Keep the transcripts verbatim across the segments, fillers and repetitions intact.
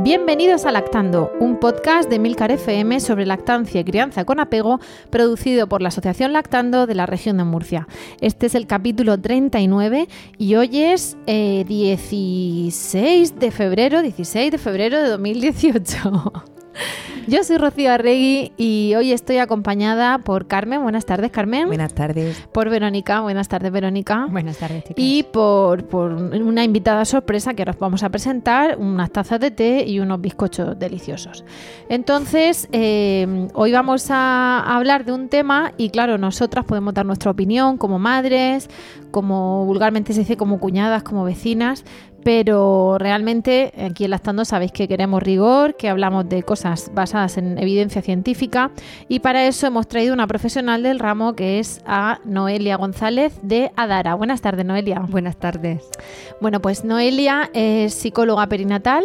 Bienvenidos a Lactando, un podcast de Milcar F M sobre lactancia y crianza con apego, producido por la Asociación Lactando de la región de Murcia. Este es el capítulo treinta y nueve y hoy es eh, dieciséis de febrero, dieciséis de febrero de dos mil dieciocho. Yo soy Rocío Arregui y hoy estoy acompañada por Carmen. Buenas tardes, Carmen. Buenas tardes. Por Verónica. Buenas tardes, Verónica. Buenas tardes, chicas. Y por, por una invitada sorpresa que ahora os vamos a presentar, unas tazas de té y unos bizcochos deliciosos. Entonces, eh, hoy vamos a hablar de un tema y claro, nosotras podemos dar nuestra opinión como madres, como vulgarmente se dice, como cuñadas, como vecinas, pero realmente aquí en Lactando sabéis que queremos rigor, que hablamos de cosas basadas en evidencia científica y para eso hemos traído una profesional del ramo que es a Noelia González de Adara. Buenas tardes, Noelia. Buenas tardes. Bueno, pues Noelia es psicóloga perinatal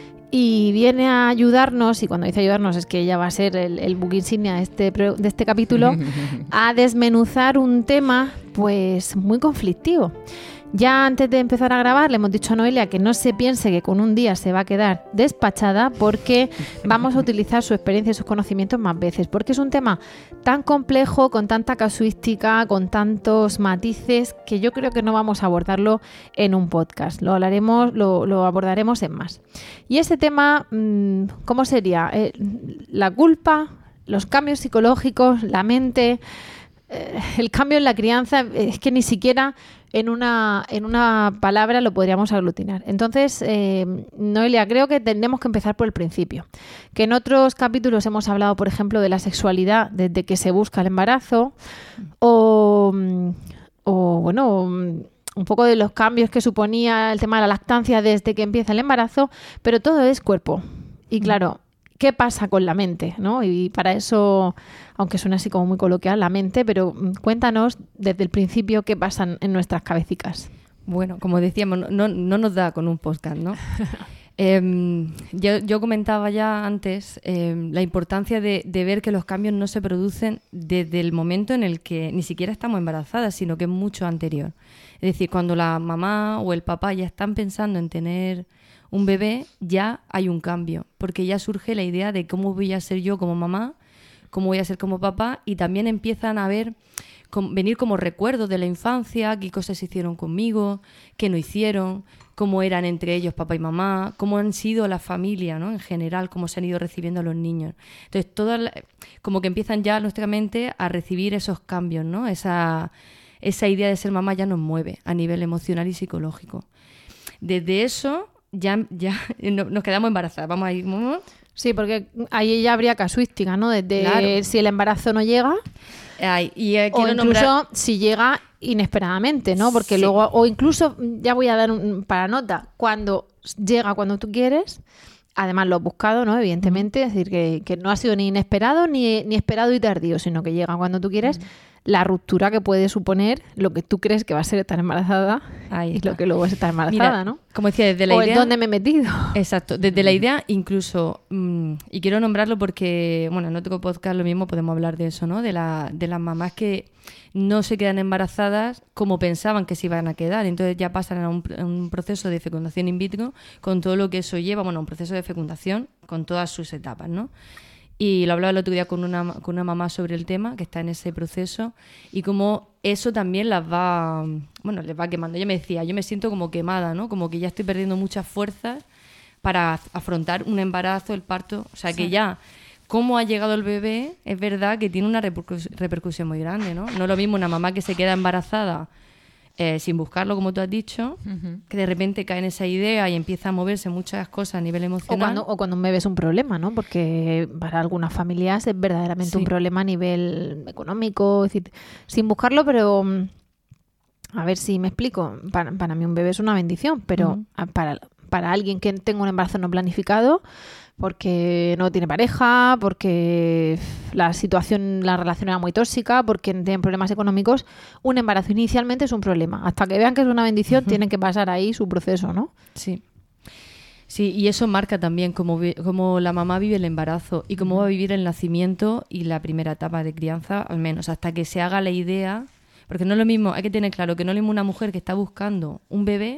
y viene a ayudarnos, y cuando dice ayudarnos es que ella va a ser el, el buque insignia de este, de este capítulo, a desmenuzar un tema pues muy conflictivo. Ya antes de empezar a grabar le hemos dicho a Noelia que no se piense que con un día se va a quedar despachada porque vamos a utilizar su experiencia y sus conocimientos más veces, porque es un tema tan complejo, con tanta casuística, con tantos matices, que yo creo que no vamos a abordarlo en un podcast, lo hablaremos, lo, lo abordaremos en más. Y ese tema, ¿cómo sería? Eh, la culpa, los cambios psicológicos, la mente, eh, el cambio en la crianza, es que ni siquiera en una, en una palabra lo podríamos aglutinar. Entonces, eh, Noelia, creo que tenemos que empezar por el principio. Que en otros capítulos hemos hablado, por ejemplo, de la sexualidad desde que se busca el embarazo o, o bueno, un poco de los cambios que suponía el tema de la lactancia desde que empieza el embarazo, pero todo es cuerpo. Y claro, ¿qué pasa con la mente? ¿No? Y para eso, aunque suena así como muy coloquial, la mente, pero cuéntanos desde el principio qué pasa en nuestras cabecicas. Bueno, como decíamos, no, no nos da con un podcast, ¿no? eh, yo, yo comentaba ya antes eh, la importancia de, de ver que los cambios no se producen desde el momento en el que ni siquiera estamos embarazadas, sino que es mucho anterior. Es decir, cuando la mamá o el papá ya están pensando en tener un bebé, ya hay un cambio, porque ya surge la idea de cómo voy a ser yo como mamá, cómo voy a ser como papá, y también empiezan a ver, com, venir como recuerdos de la infancia, qué cosas hicieron conmigo, qué no hicieron, cómo eran entre ellos papá y mamá, cómo han sido la familia, ¿no? En general, cómo se han ido recibiendo a los niños. Entonces, todas, como que empiezan ya nuevamente a recibir esos cambios, ¿no? Esa, esa idea de ser mamá ya nos mueve a nivel emocional y psicológico. Desde eso ya, ya nos quedamos embarazadas. Vamos a ir. Sí, porque ahí ya habría casuística, ¿no? Desde claro. Si el embarazo no llega, Ay, y, eh, o incluso nombrar... si llega inesperadamente, ¿no? Porque sí. luego, o incluso, ya voy a dar un para nota, cuando llega cuando tú quieres, además lo has buscado, ¿no? Evidentemente, es decir, que, que no ha sido ni inesperado ni, ni esperado y tardío, sino que llega cuando tú quieres. Mm. La ruptura que puede suponer lo que tú crees que va a ser estar embarazada Ahí y está. Lo que luego es estar embarazada, Mira, ¿no? Como decía, desde la o idea... el dónde me he metido. Exacto, desde la idea incluso, mmm, y quiero nombrarlo porque, bueno, en otro podcast lo mismo podemos hablar de eso, ¿no? De, la, de las mamás que no se quedan embarazadas como pensaban que se iban a quedar, entonces ya pasan a un, a un proceso de fecundación in vitro con todo lo que eso lleva, bueno, un proceso de fecundación con todas sus etapas, ¿no? Y lo hablaba el otro día con una, con una mamá sobre el tema, que está en ese proceso, y cómo eso también las va, bueno, les va quemando. Ella me decía, yo me siento como quemada, ¿no? Como que ya estoy perdiendo muchas fuerzas para afrontar un embarazo, el parto. O sea, sí. que ya, cómo ha llegado el bebé, es verdad que tiene una repercus- repercusión muy grande, ¿no? No es lo mismo una mamá que se queda embarazada Eh, sin buscarlo, como tú has dicho, uh-huh. que de repente cae en esa idea y empieza a moverse muchas cosas a nivel emocional. O cuando, o cuando un bebé es un problema, ¿no? Porque para algunas familias es verdaderamente sí. un problema a nivel económico, es decir, sin buscarlo, pero a ver si me explico. Para, para mí un bebé es una bendición, pero uh-huh. para, para alguien que tenga un embarazo no planificado, porque no tiene pareja, porque la situación, la relación era muy tóxica, porque tienen problemas económicos, un embarazo inicialmente es un problema. Hasta que vean que es una bendición, uh-huh. tienen que pasar ahí su proceso, ¿no? Sí. Sí, y eso marca también cómo, vi- cómo la mamá vive el embarazo y cómo uh-huh. va a vivir el nacimiento y la primera etapa de crianza, al menos, hasta que se haga la idea. Porque no es lo mismo, hay que tener claro que no es lo mismo una mujer que está buscando un bebé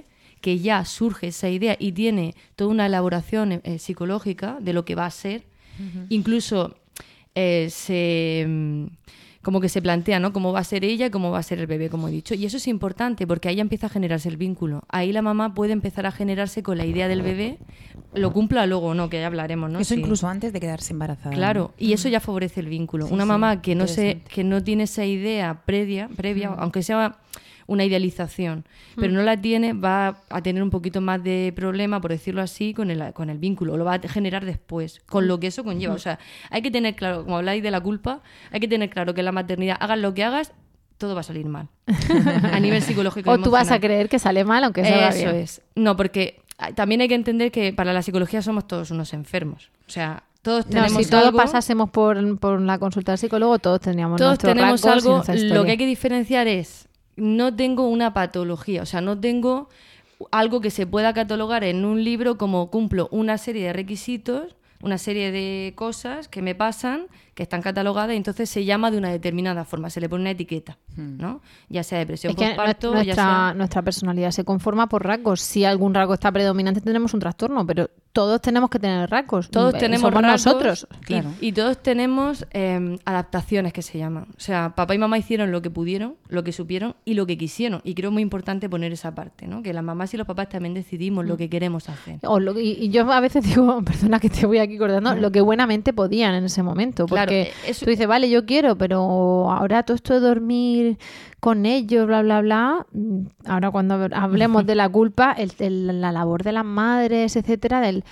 que ya surge esa idea y tiene toda una elaboración eh, psicológica de lo que va a ser. Uh-huh. Incluso eh, se... como que se plantea, ¿no? Cómo va a ser ella y cómo va a ser el bebé, como he dicho. Y eso es importante porque ahí ya empieza a generarse el vínculo. Ahí la mamá puede empezar a generarse con la idea del bebé, lo cumpla luego o no, que ya hablaremos, ¿no? Eso sí. incluso antes de quedarse embarazada. Claro, y eso ya favorece el vínculo. Sí, Una sí, mamá que no se, que no tiene esa idea previa, previa mm. aunque sea una idealización, pero mm. no la tiene, va a tener un poquito más de problema, por decirlo así, con el, con el vínculo. Lo va a generar después, con lo que eso conlleva. Mm. O sea, hay que tener claro, como habláis de la culpa, hay que tener claro que en la maternidad, hagas lo que hagas, todo va a salir mal. A nivel psicológico. O tú vas a creer que sale mal, aunque sea bien. Eso es. No, porque también hay que entender que para la psicología somos todos unos enfermos. O sea, todos tenemos no, si todos algo, pasásemos por, por la consulta del psicólogo, todos tendríamos todos nuestros tenemos rasgos algo. y nuestra historia. Lo que hay que diferenciar es, no tengo una patología, o sea, no tengo algo que se pueda catalogar en un libro como cumplo una serie de requisitos, una serie de cosas que me pasan, que están catalogadas, y entonces se llama de una determinada forma, se le pone una etiqueta, ¿no? Ya sea depresión postparto, nuestra, ya sea... nuestra personalidad se conforma por rasgos. Si algún rasgo está predominante, tendremos un trastorno, pero todos tenemos que tener rasgos. Todos tenemos Somos rasgos nosotros. Y, claro. y todos tenemos eh, adaptaciones que se llaman. O sea, papá y mamá hicieron lo que pudieron, lo que supieron y lo que quisieron. Y creo muy importante poner esa parte, ¿no? Que las mamás y los papás también decidimos mm. lo que queremos hacer. O lo, y, y yo a veces digo, perdona que te voy aquí acordando, mm. lo que buenamente podían en ese momento. Porque claro, eso... tú dices, vale, yo quiero, pero ahora todo esto de dormir con ellos, bla, bla, bla. Ahora cuando hablemos de la culpa, el, el, la labor de las madres, etcétera, del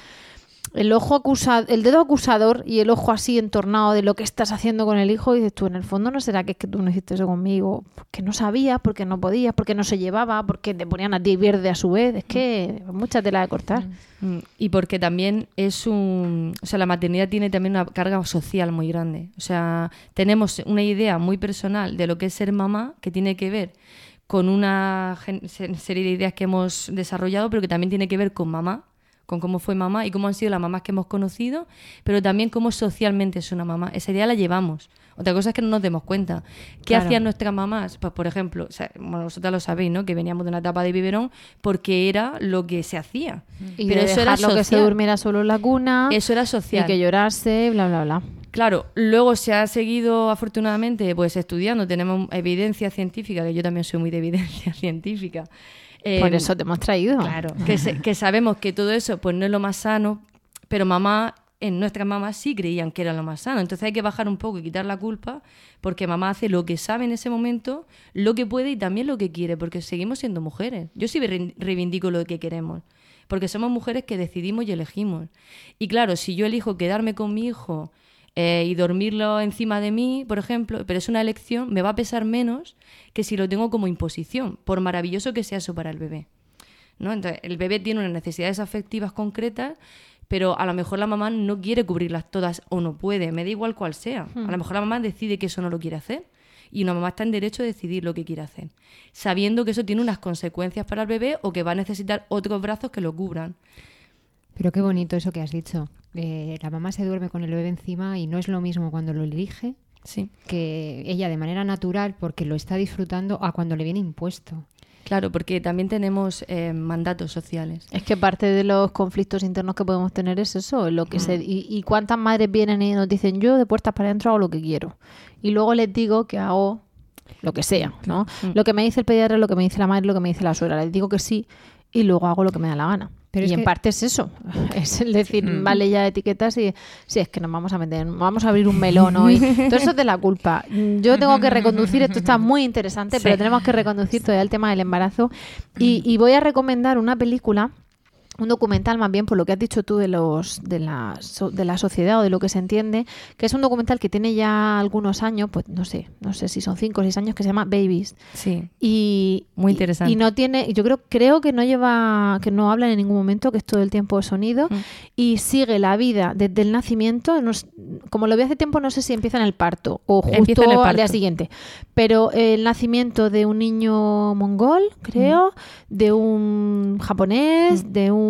el ojo acusado, el dedo acusador y el ojo así entornado de lo que estás haciendo con el hijo, y dices tú, en el fondo no será que es que tú no hiciste eso conmigo, porque no sabías, porque no podías, porque no se llevaba, porque te ponían a ti verde a su vez. Es que mucha tela de cortar. Mm. Y porque también es un... O sea, la maternidad tiene también una carga social muy grande. O sea, tenemos una idea muy personal de lo que es ser mamá, que tiene que ver con una gen- serie de ideas que hemos desarrollado, pero que también tiene que ver con mamá, con cómo fue mamá y cómo han sido las mamás que hemos conocido, pero también cómo socialmente es una mamá. Esa idea la llevamos. Otra cosa es que no nos demos cuenta. ¿Qué claro. hacían nuestras mamás? Pues, por ejemplo, o sea, bueno, vosotras lo sabéis, ¿no? Que veníamos de una etapa de biberón porque era lo que se hacía. Y pero de eso era social. Que se durmiera solo en la cuna. Eso era social. Y que llorase, bla, bla, bla. Claro, luego se ha seguido, afortunadamente, pues estudiando. Tenemos evidencia científica, que yo también soy muy de evidencia científica. Eh, Por eso te hemos traído. Claro, que, se, que sabemos que todo eso pues no es lo más sano, pero mamá, en nuestras mamás sí creían que era lo más sano. Entonces hay que bajar un poco y quitar la culpa, porque mamá hace lo que sabe en ese momento, lo que puede y también lo que quiere, porque seguimos siendo mujeres. Yo sí reivindico lo que queremos, porque somos mujeres que decidimos y elegimos. Y claro, si yo elijo quedarme con mi hijo Eh, y dormirlo encima de mí, por ejemplo, pero es una elección, me va a pesar menos que si lo tengo como imposición, por maravilloso que sea eso para el bebé, ¿no? Entonces, el bebé tiene unas necesidades afectivas concretas, pero a lo mejor la mamá no quiere cubrirlas todas o no puede, me da igual cuál sea. Hmm. A lo mejor la mamá decide que eso no lo quiere hacer y una mamá está en derecho a decidir lo que quiere hacer, sabiendo que eso tiene unas consecuencias para el bebé o que va a necesitar otros brazos que lo cubran. Pero qué bonito eso que has dicho. Eh, la mamá se duerme con el bebé encima y no es lo mismo cuando lo elige, sí, que ella de manera natural porque lo está disfrutando, a cuando le viene impuesto. Claro, porque también tenemos eh, mandatos sociales. Es que parte de los conflictos internos que podemos tener es eso, lo que mm. se y, y cuántas madres vienen y nos dicen, yo de puertas para adentro hago lo que quiero, y luego les digo que hago lo que sea, ¿no? Mm. Lo que me dice el pediatra, lo que me dice la madre, lo que me dice la suegra, les digo que sí y luego hago lo que me da la gana. Pero y en que... parte es eso, es el decir, mm. vale ya etiquetas y sí, es que nos vamos a meter, vamos a abrir un melón hoy. Todo eso es de la culpa. Yo tengo que reconducir, esto está muy interesante, sí. pero tenemos que reconducir todavía el tema del embarazo y, y voy a recomendar una película, un documental más bien, por lo que has dicho tú de los de la, de la sociedad o de lo que se entiende, que es un documental que tiene ya algunos años, pues no sé, no sé si son cinco o seis años, que se llama Babies. Sí. Y muy interesante. Y, y no tiene, yo creo, creo que no lleva, que no habla en ningún momento, que es todo el tiempo de sonido, mm. y sigue la vida desde el nacimiento. No, como lo vi hace tiempo, no sé si empieza en el parto o justo parto. al día siguiente. Pero el nacimiento de un niño mongol, creo, mm. de un japonés, mm. de un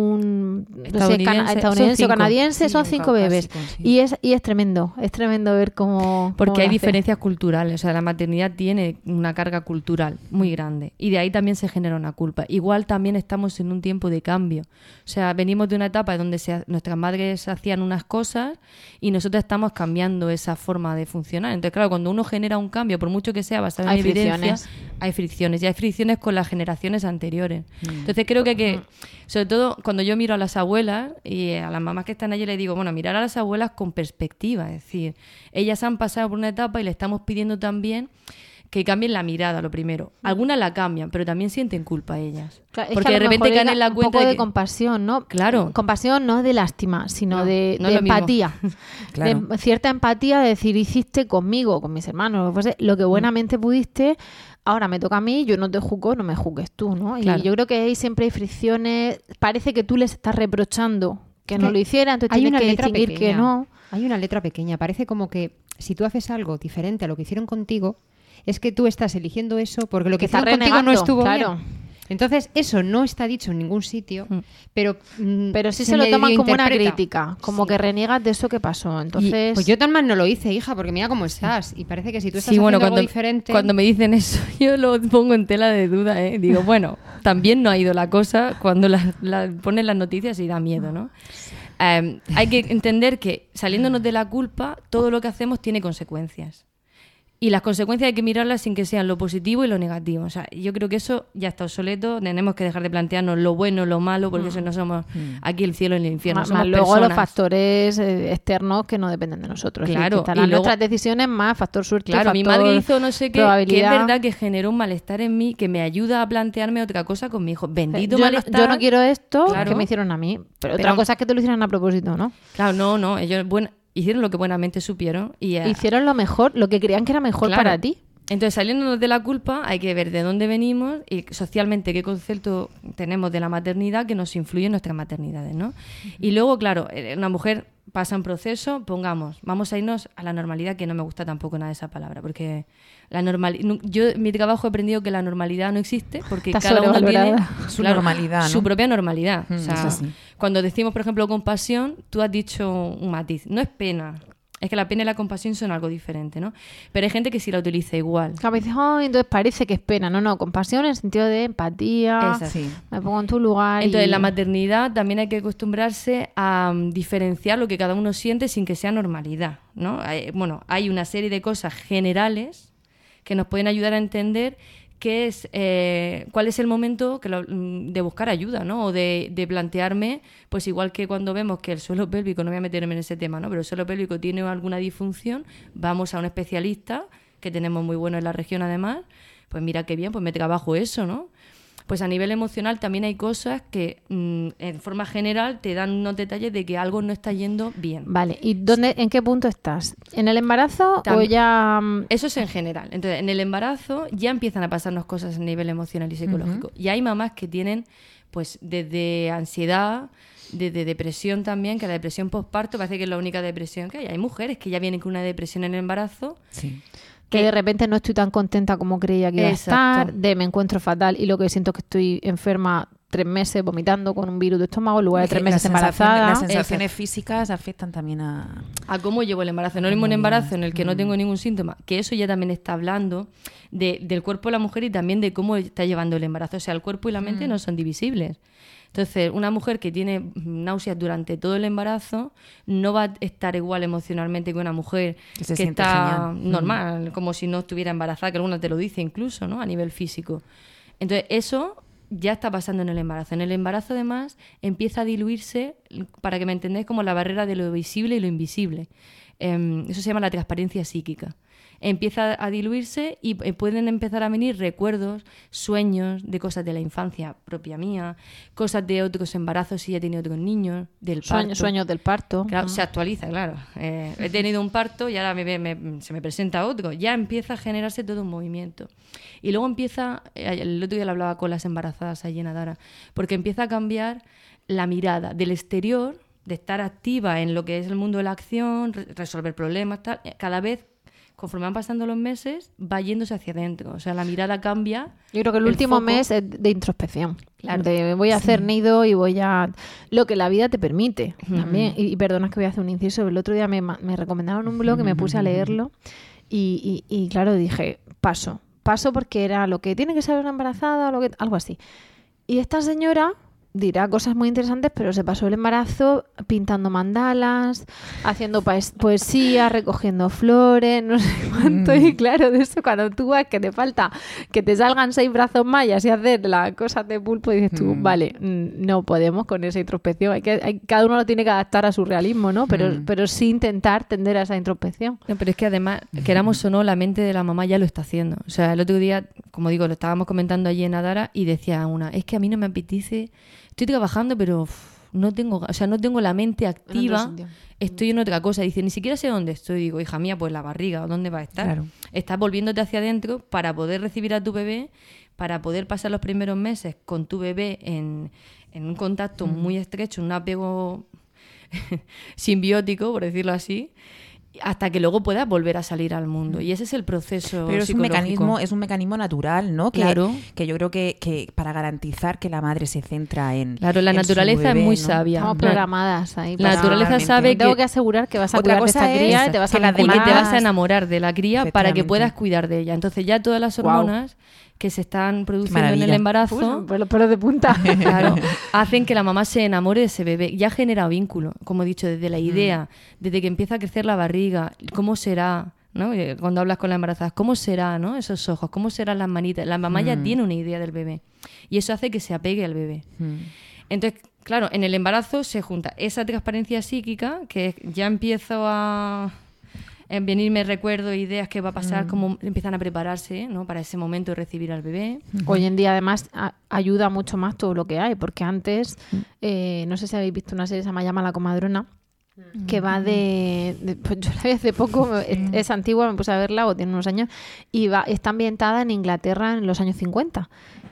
un no sé, Estadounidense, cana- estadounidense son o cinco. canadiense, son cinco bebés. Caucásico, sí. Y, es, y es tremendo, es tremendo verlos. Caucásico, sí. Y es, y es tremendo, y es, y es tremendo, es tremendo ver cómo... Porque cómo hay lo hace. diferencias culturales, o sea, la maternidad tiene una carga cultural muy grande y de ahí también se genera una culpa. Igual también estamos en un tiempo de cambio, o sea, venimos de una etapa donde se, nuestras madres hacían unas cosas y nosotros estamos cambiando esa forma de funcionar. Entonces, claro, cuando uno genera un cambio, por mucho que sea basado en Hay evidencia, fricciones. hay fricciones y hay fricciones con las generaciones anteriores. Entonces creo que, hay que sobre todo cuando yo miro a las abuelas y a las mamás que están allí, les digo, bueno, mirar a las abuelas con perspectiva, es decir, ellas han pasado por una etapa y le estamos pidiendo también que cambien la mirada, lo primero. Algunas la cambian, pero también sienten culpa ellas. Claro, es porque que a de lo repente mejor caen era en la un cuenta poco de, que... compasión, ¿no? Claro. Compasión no de lástima, sino No, de, no de es lo mismo. empatía. Claro. De cierta empatía de decir, hiciste conmigo, con mis hermanos, lo que fuese, lo que buenamente pudiste, ahora me toca a mí, yo no te juzgo, no me juzgues tú, ¿no? Claro. Y yo creo que ahí siempre hay fricciones, parece que tú les estás reprochando que Es no que lo hiciera, entonces hay tienes una que letra distinguir que pequeña. no. Hay una letra pequeña. Parece como que si tú haces algo diferente a lo que hicieron contigo, es que tú estás eligiendo eso porque lo que, Que está hicieron contigo no renegando, estuvo claro. bien. Entonces, eso no está dicho en ningún sitio, Mm. pero mm, Pero sí se, lo medio toman como una interpreta. crítica, como Sí. que reniegas de eso que pasó. Y, Entonces, pues yo tan mal no lo hice, hija, porque mira cómo estás. Y parece que si tú estás Sí, bueno, haciendo algo cuando, diferente... cuando me dicen eso, yo lo pongo en tela de duda, ¿eh? Digo, bueno, también no ha ido la cosa cuando la, la ponen las noticias y da miedo, ¿no? Eh, hay que entender que saliéndonos de la culpa, todo lo que hacemos tiene consecuencias. Y las consecuencias hay que mirarlas sin que sean lo positivo y lo negativo. O sea, yo creo que eso ya está obsoleto. Tenemos que dejar de plantearnos lo bueno, lo malo, porque eso no somos aquí el cielo y el infierno. más, somos más luego personas. los factores eh, externos que no dependen de nosotros. Es decir, Claro, que estarán y luego- nuestras decisiones más factor suerte, Claro, mi factor madre hizo no sé qué, que es probabilidad. verdad que generó un malestar en mí que me ayuda a plantearme otra cosa con mi hijo. Bendito yo, no, malestar. yo no quiero esto Claro. que me hicieron a mí, pero, otra Pero- cosa es que te lo hicieran a propósito, ¿no? Claro, no, no. Ellos buen- hicieron lo que buenamente supieron. Y, eh, Hicieron lo mejor, lo que creían que era mejor Claro. para ti. Entonces, saliéndonos de la culpa, hay que ver de dónde venimos y socialmente qué concepto tenemos de la maternidad que nos influye en nuestras maternidades, ¿no? Y luego, claro, eh, una mujer pasa un proceso, pongamos, vamos a irnos a la normalidad, que no me gusta tampoco nada esa palabra, porque la normal, nu- yo en mi trabajo he aprendido que la normalidad no existe, porque Está cada uno tiene sobrevalorada. Su normalidad, ¿no? su propia normalidad. Mm, O sea, es así. cuando decimos, por ejemplo, compasión, tú has dicho un matiz, no es pena. Es que la pena y la compasión son algo diferente, ¿no? Pero hay gente que sí la utiliza igual. A veces, "Ay, entonces parece que es pena". No, no, compasión en el sentido de empatía, Exacto. Sí. me pongo en tu lugar. Entonces, y- la maternidad también hay que acostumbrarse a um, diferenciar lo que cada uno siente sin que sea normalidad, ¿no? Hay- bueno, hay una serie de cosas generales que nos pueden ayudar a entender qué es, eh, cuál es el momento que lo- de buscar ayuda, ¿no? O de, de plantearme, pues igual que cuando vemos que el suelo pélvico, no voy a meterme en ese tema, ¿no? Pero el suelo pélvico tiene alguna disfunción, vamos a un especialista, que tenemos muy bueno en la región además, pues mira qué bien, pues me trabajo eso, ¿no? Pues a nivel emocional también hay cosas que mm, en forma general te dan unos detalles de que algo no está yendo bien. Vale, ¿y dónde, en qué punto estás? ¿En el embarazo o También- ya...? mm, Eso es en general. Entonces, en el embarazo ya empiezan a pasarnos cosas a nivel emocional y psicológico. Y hay mamás que tienen, pues, desde ansiedad, desde depresión también, que la depresión postparto parece que es la única depresión que hay. Hay mujeres que ya vienen con una depresión en el embarazo. Sí. que que- de repente no estoy tan contenta como creía que iba a Exacto. estar, de me encuentro fatal y lo que siento es que estoy enferma tres meses vomitando con un virus de estómago en lugar de tres Que meses las sensaciones- embarazada. Las sensaciones físicas afectan también a... A cómo llevo el embarazo. No es un embarazo en el que no tengo ningún síntoma, que eso ya también está hablando de, del cuerpo de la mujer y también de cómo está llevando el embarazo. O sea, el cuerpo y la mente no son divisibles. Entonces, una mujer que tiene náuseas durante todo el embarazo no va a estar igual emocionalmente que una mujer Que que, se siente está genial. normal, como si no estuviera embarazada, que alguna te lo dice incluso, ¿no? A nivel físico. Entonces, eso ya está pasando en el embarazo. En el embarazo, además, empieza a diluirse, para que me entendáis, como la barrera de lo visible y lo invisible. Eh, eso se llama la transparencia psíquica. Empieza a diluirse y eh, pueden empezar a venir recuerdos, sueños de cosas de la infancia propia mía, cosas de otros embarazos si ya he tenido otros niños, del parto. Sueños, sueños del parto. Claro, se actualiza, claro. Eh, he tenido un parto y ahora me, me- se me presenta otro. Ya empieza a generarse todo un movimiento. Y luego empieza, eh, el otro día lo hablaba con las embarazadas allí en Adara, porque empieza a cambiar la mirada del exterior, de estar activa en lo que es el mundo de la acción, re- resolver problemas, tal, eh, cada vez conforme van pasando los meses, va yéndose hacia adentro. O sea, la mirada cambia. Yo creo que el, el último foco. mes es de introspección. Claro. De voy a hacer Sí. nido y voy a... Lo que la vida te permite Ujú. también. Y, y perdona que voy a hacer un inciso. El otro día me, ma- me recomendaron un blog y me puse a leerlo. Y, y, y claro, dije, paso. Paso porque era lo que tiene que saber una embarazada o lo que, algo así. Y esta señora dirá cosas muy interesantes, pero se pasó el embarazo pintando mandalas, haciendo paes- poesía, recogiendo flores, no sé cuánto. Y claro, de eso cuando tú ves que te falta que te salgan seis brazos mayas y hacer las cosas de pulpo, dices tú, Mm. vale, mm, no podemos con esa introspección. Hay que, hay- cada uno lo tiene que adaptar a su realismo, ¿no? Pero, Mm. pero sí intentar tender a esa introspección. No, pero es que además, queramos o no, la mente de la mamá ya lo está haciendo. O sea, el otro día, como digo, lo estábamos comentando allí en Adara y decía una, es que a mí no me apetece, estoy trabajando, pero uf, no tengo, o sea, no tengo la mente activa, sitio. estoy en otra cosa. Dice, ni siquiera sé dónde estoy. Digo, hija mía, pues la barriga, ¿o dónde va a estar? Claro. Estás volviéndote hacia adentro para poder recibir a tu bebé, para poder pasar los primeros meses con tu bebé en, en un contacto muy estrecho, un apego simbiótico, por decirlo así, hasta que luego puedas volver a salir al mundo. Y ese es el proceso Pero es un psicológico. mecanismo, es un mecanismo natural, ¿no? Que, Claro. que yo creo que, que para garantizar que la madre se centra en Claro, la en su naturaleza bebé, es muy ¿no? sabia. Estamos La- programadas ahí. La para- naturaleza Totalmente. sabe Me tengo que, que asegurar que vas a Otra cuidar de cosa esta cría es y te vas que a las y que vincular. te vas a enamorar de la cría para que Efectivamente. puedas cuidar de ella. Entonces ya todas las Guau. hormonas que se están produciendo en el maravilla. embarazo Uy, los pelos de punta. claro, hacen que la mamá se enamore de ese bebé. Ya genera vínculo, como he dicho, desde la idea, desde que empieza a crecer la barriga, cómo será, ¿no? Eh, Cuando hablas con la embarazada, ¿cómo será, ¿no? Esos ojos, ¿cómo serán las manitas? La mamá ya Mm. tiene una idea del bebé y eso hace que se apegue al bebé. Mm. Entonces, claro, en el embarazo se junta esa transparencia psíquica, que ya empiezo a en venirme recuerdos, ideas que va a pasar, cómo empiezan a prepararse, ¿no? Para ese momento de recibir al bebé. Hoy en día, además, a- ayuda mucho más todo lo que hay, porque antes, eh, no sé si habéis visto una serie que se llama Llama a la comadrona, que va de, de- pues yo la vi hace poco, es, es antigua, me puse a verla o tiene unos años, y va, está ambientada en Inglaterra en los años cincuenta.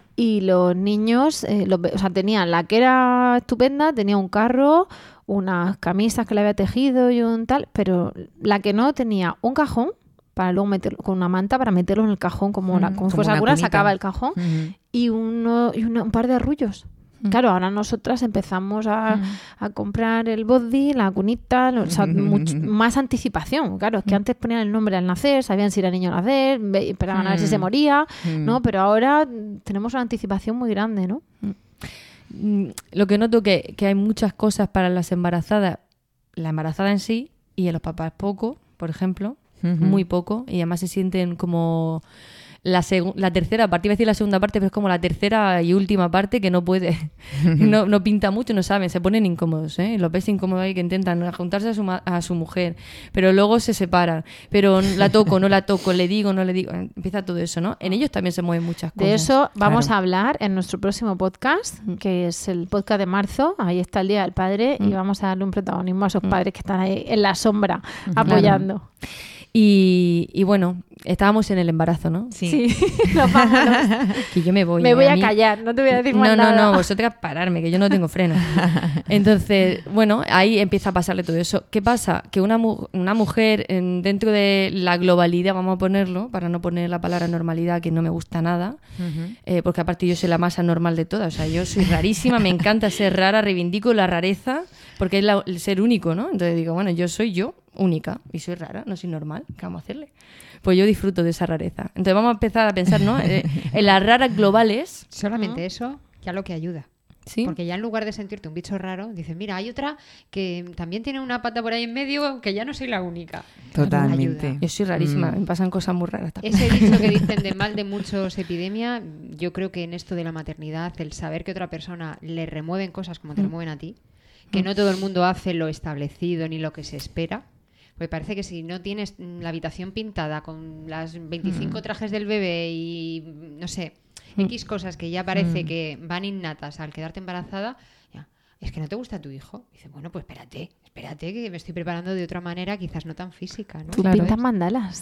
Y los niños, eh, los be- o sea, tenían la que era estupenda, tenía un carro, unas camisas que le había tejido y un tal, pero la que no tenía un cajón para luego meterlo con una manta para meterlo en el cajón como, la, Mm, como, si como fuese una alguna, cunita. sacaba el cajón Ujú. y, uno, y uno- un par de arrullos. Claro, ahora nosotras empezamos a, a comprar el body, la cunita, o sea, much- más anticipación. Claro, es que antes ponían el nombre al nacer, sabían si era niño al nacer, ve- esperaban a ver si se moría, ¿no? Pero ahora mm, tenemos una anticipación muy grande, ¿no? Mm, Lo que noto que, que hay muchas cosas para las embarazadas, la embarazada en sí, y en los papás poco, por ejemplo, Ujú. muy poco, y además se sienten como la, segu- la tercera parte, iba a decir la segunda parte, pero es como la tercera y última parte que no puede, no, no pinta mucho, no saben, se ponen incómodos, ¿eh? Los ves incómodos ahí que intentan juntarse a su, ma- a su mujer, pero luego se separan, pero la toco, no la toco, le digo, no le digo, empieza todo eso, ¿no? En ellos también se mueven muchas cosas. De eso vamos Claro. a hablar en nuestro próximo podcast, que es el podcast de marzo. Ahí está el Día del Padre y vamos a darle un protagonismo a esos padres que están ahí en la sombra apoyando. Y, y bueno, estábamos en el embarazo, ¿no? Sí. Nos vámonos. Que yo me voy. Me ¿eh? voy a mí- callar, no te voy a decir más No, no, nada. no, vosotras pararme, que yo no tengo freno. Entonces, bueno, ahí empieza a pasarle todo eso. ¿Qué pasa? Que una, mu- una mujer en- dentro de la globalidad, vamos a ponerlo, para no poner la palabra normalidad, que no me gusta nada, Ujú. eh, porque aparte yo soy la más anormal de todas. O sea, yo soy rarísima, me encanta ser rara, reivindico la rareza, porque es la- el ser único, ¿no? Entonces digo, bueno, yo soy yo, única, y soy rara, no soy normal, ¿qué vamos a hacerle? Pues yo disfruto de esa rareza. Entonces vamos a empezar a pensar, ¿no? Eh, en las raras globales, Solamente eso ya lo que ayuda. ¿sí? Porque ya en lugar de sentirte un bicho raro, dices, mira, hay otra que también tiene una pata por ahí en medio, que ya no soy la única. Totalmente. Ayuda. Yo soy rarísima, Mm. me pasan cosas muy raras también. Ese dicho que dicen de mal de muchos epidemia, yo creo que en esto de la maternidad, el saber que otra persona le remueven cosas como te remueven a ti, que no todo el mundo hace lo establecido ni lo que se espera. Pues parece que si no tienes mm, la habitación pintada con las veinticinco trajes del bebé y, mm, no sé, X cosas que ya parece que van innatas al quedarte embarazada, ya, es que no te gusta tu hijo. Dice, bueno, pues espérate, espérate que me estoy preparando de otra manera, quizás no tan física, ¿no? Tú Claro. pintas mandalas.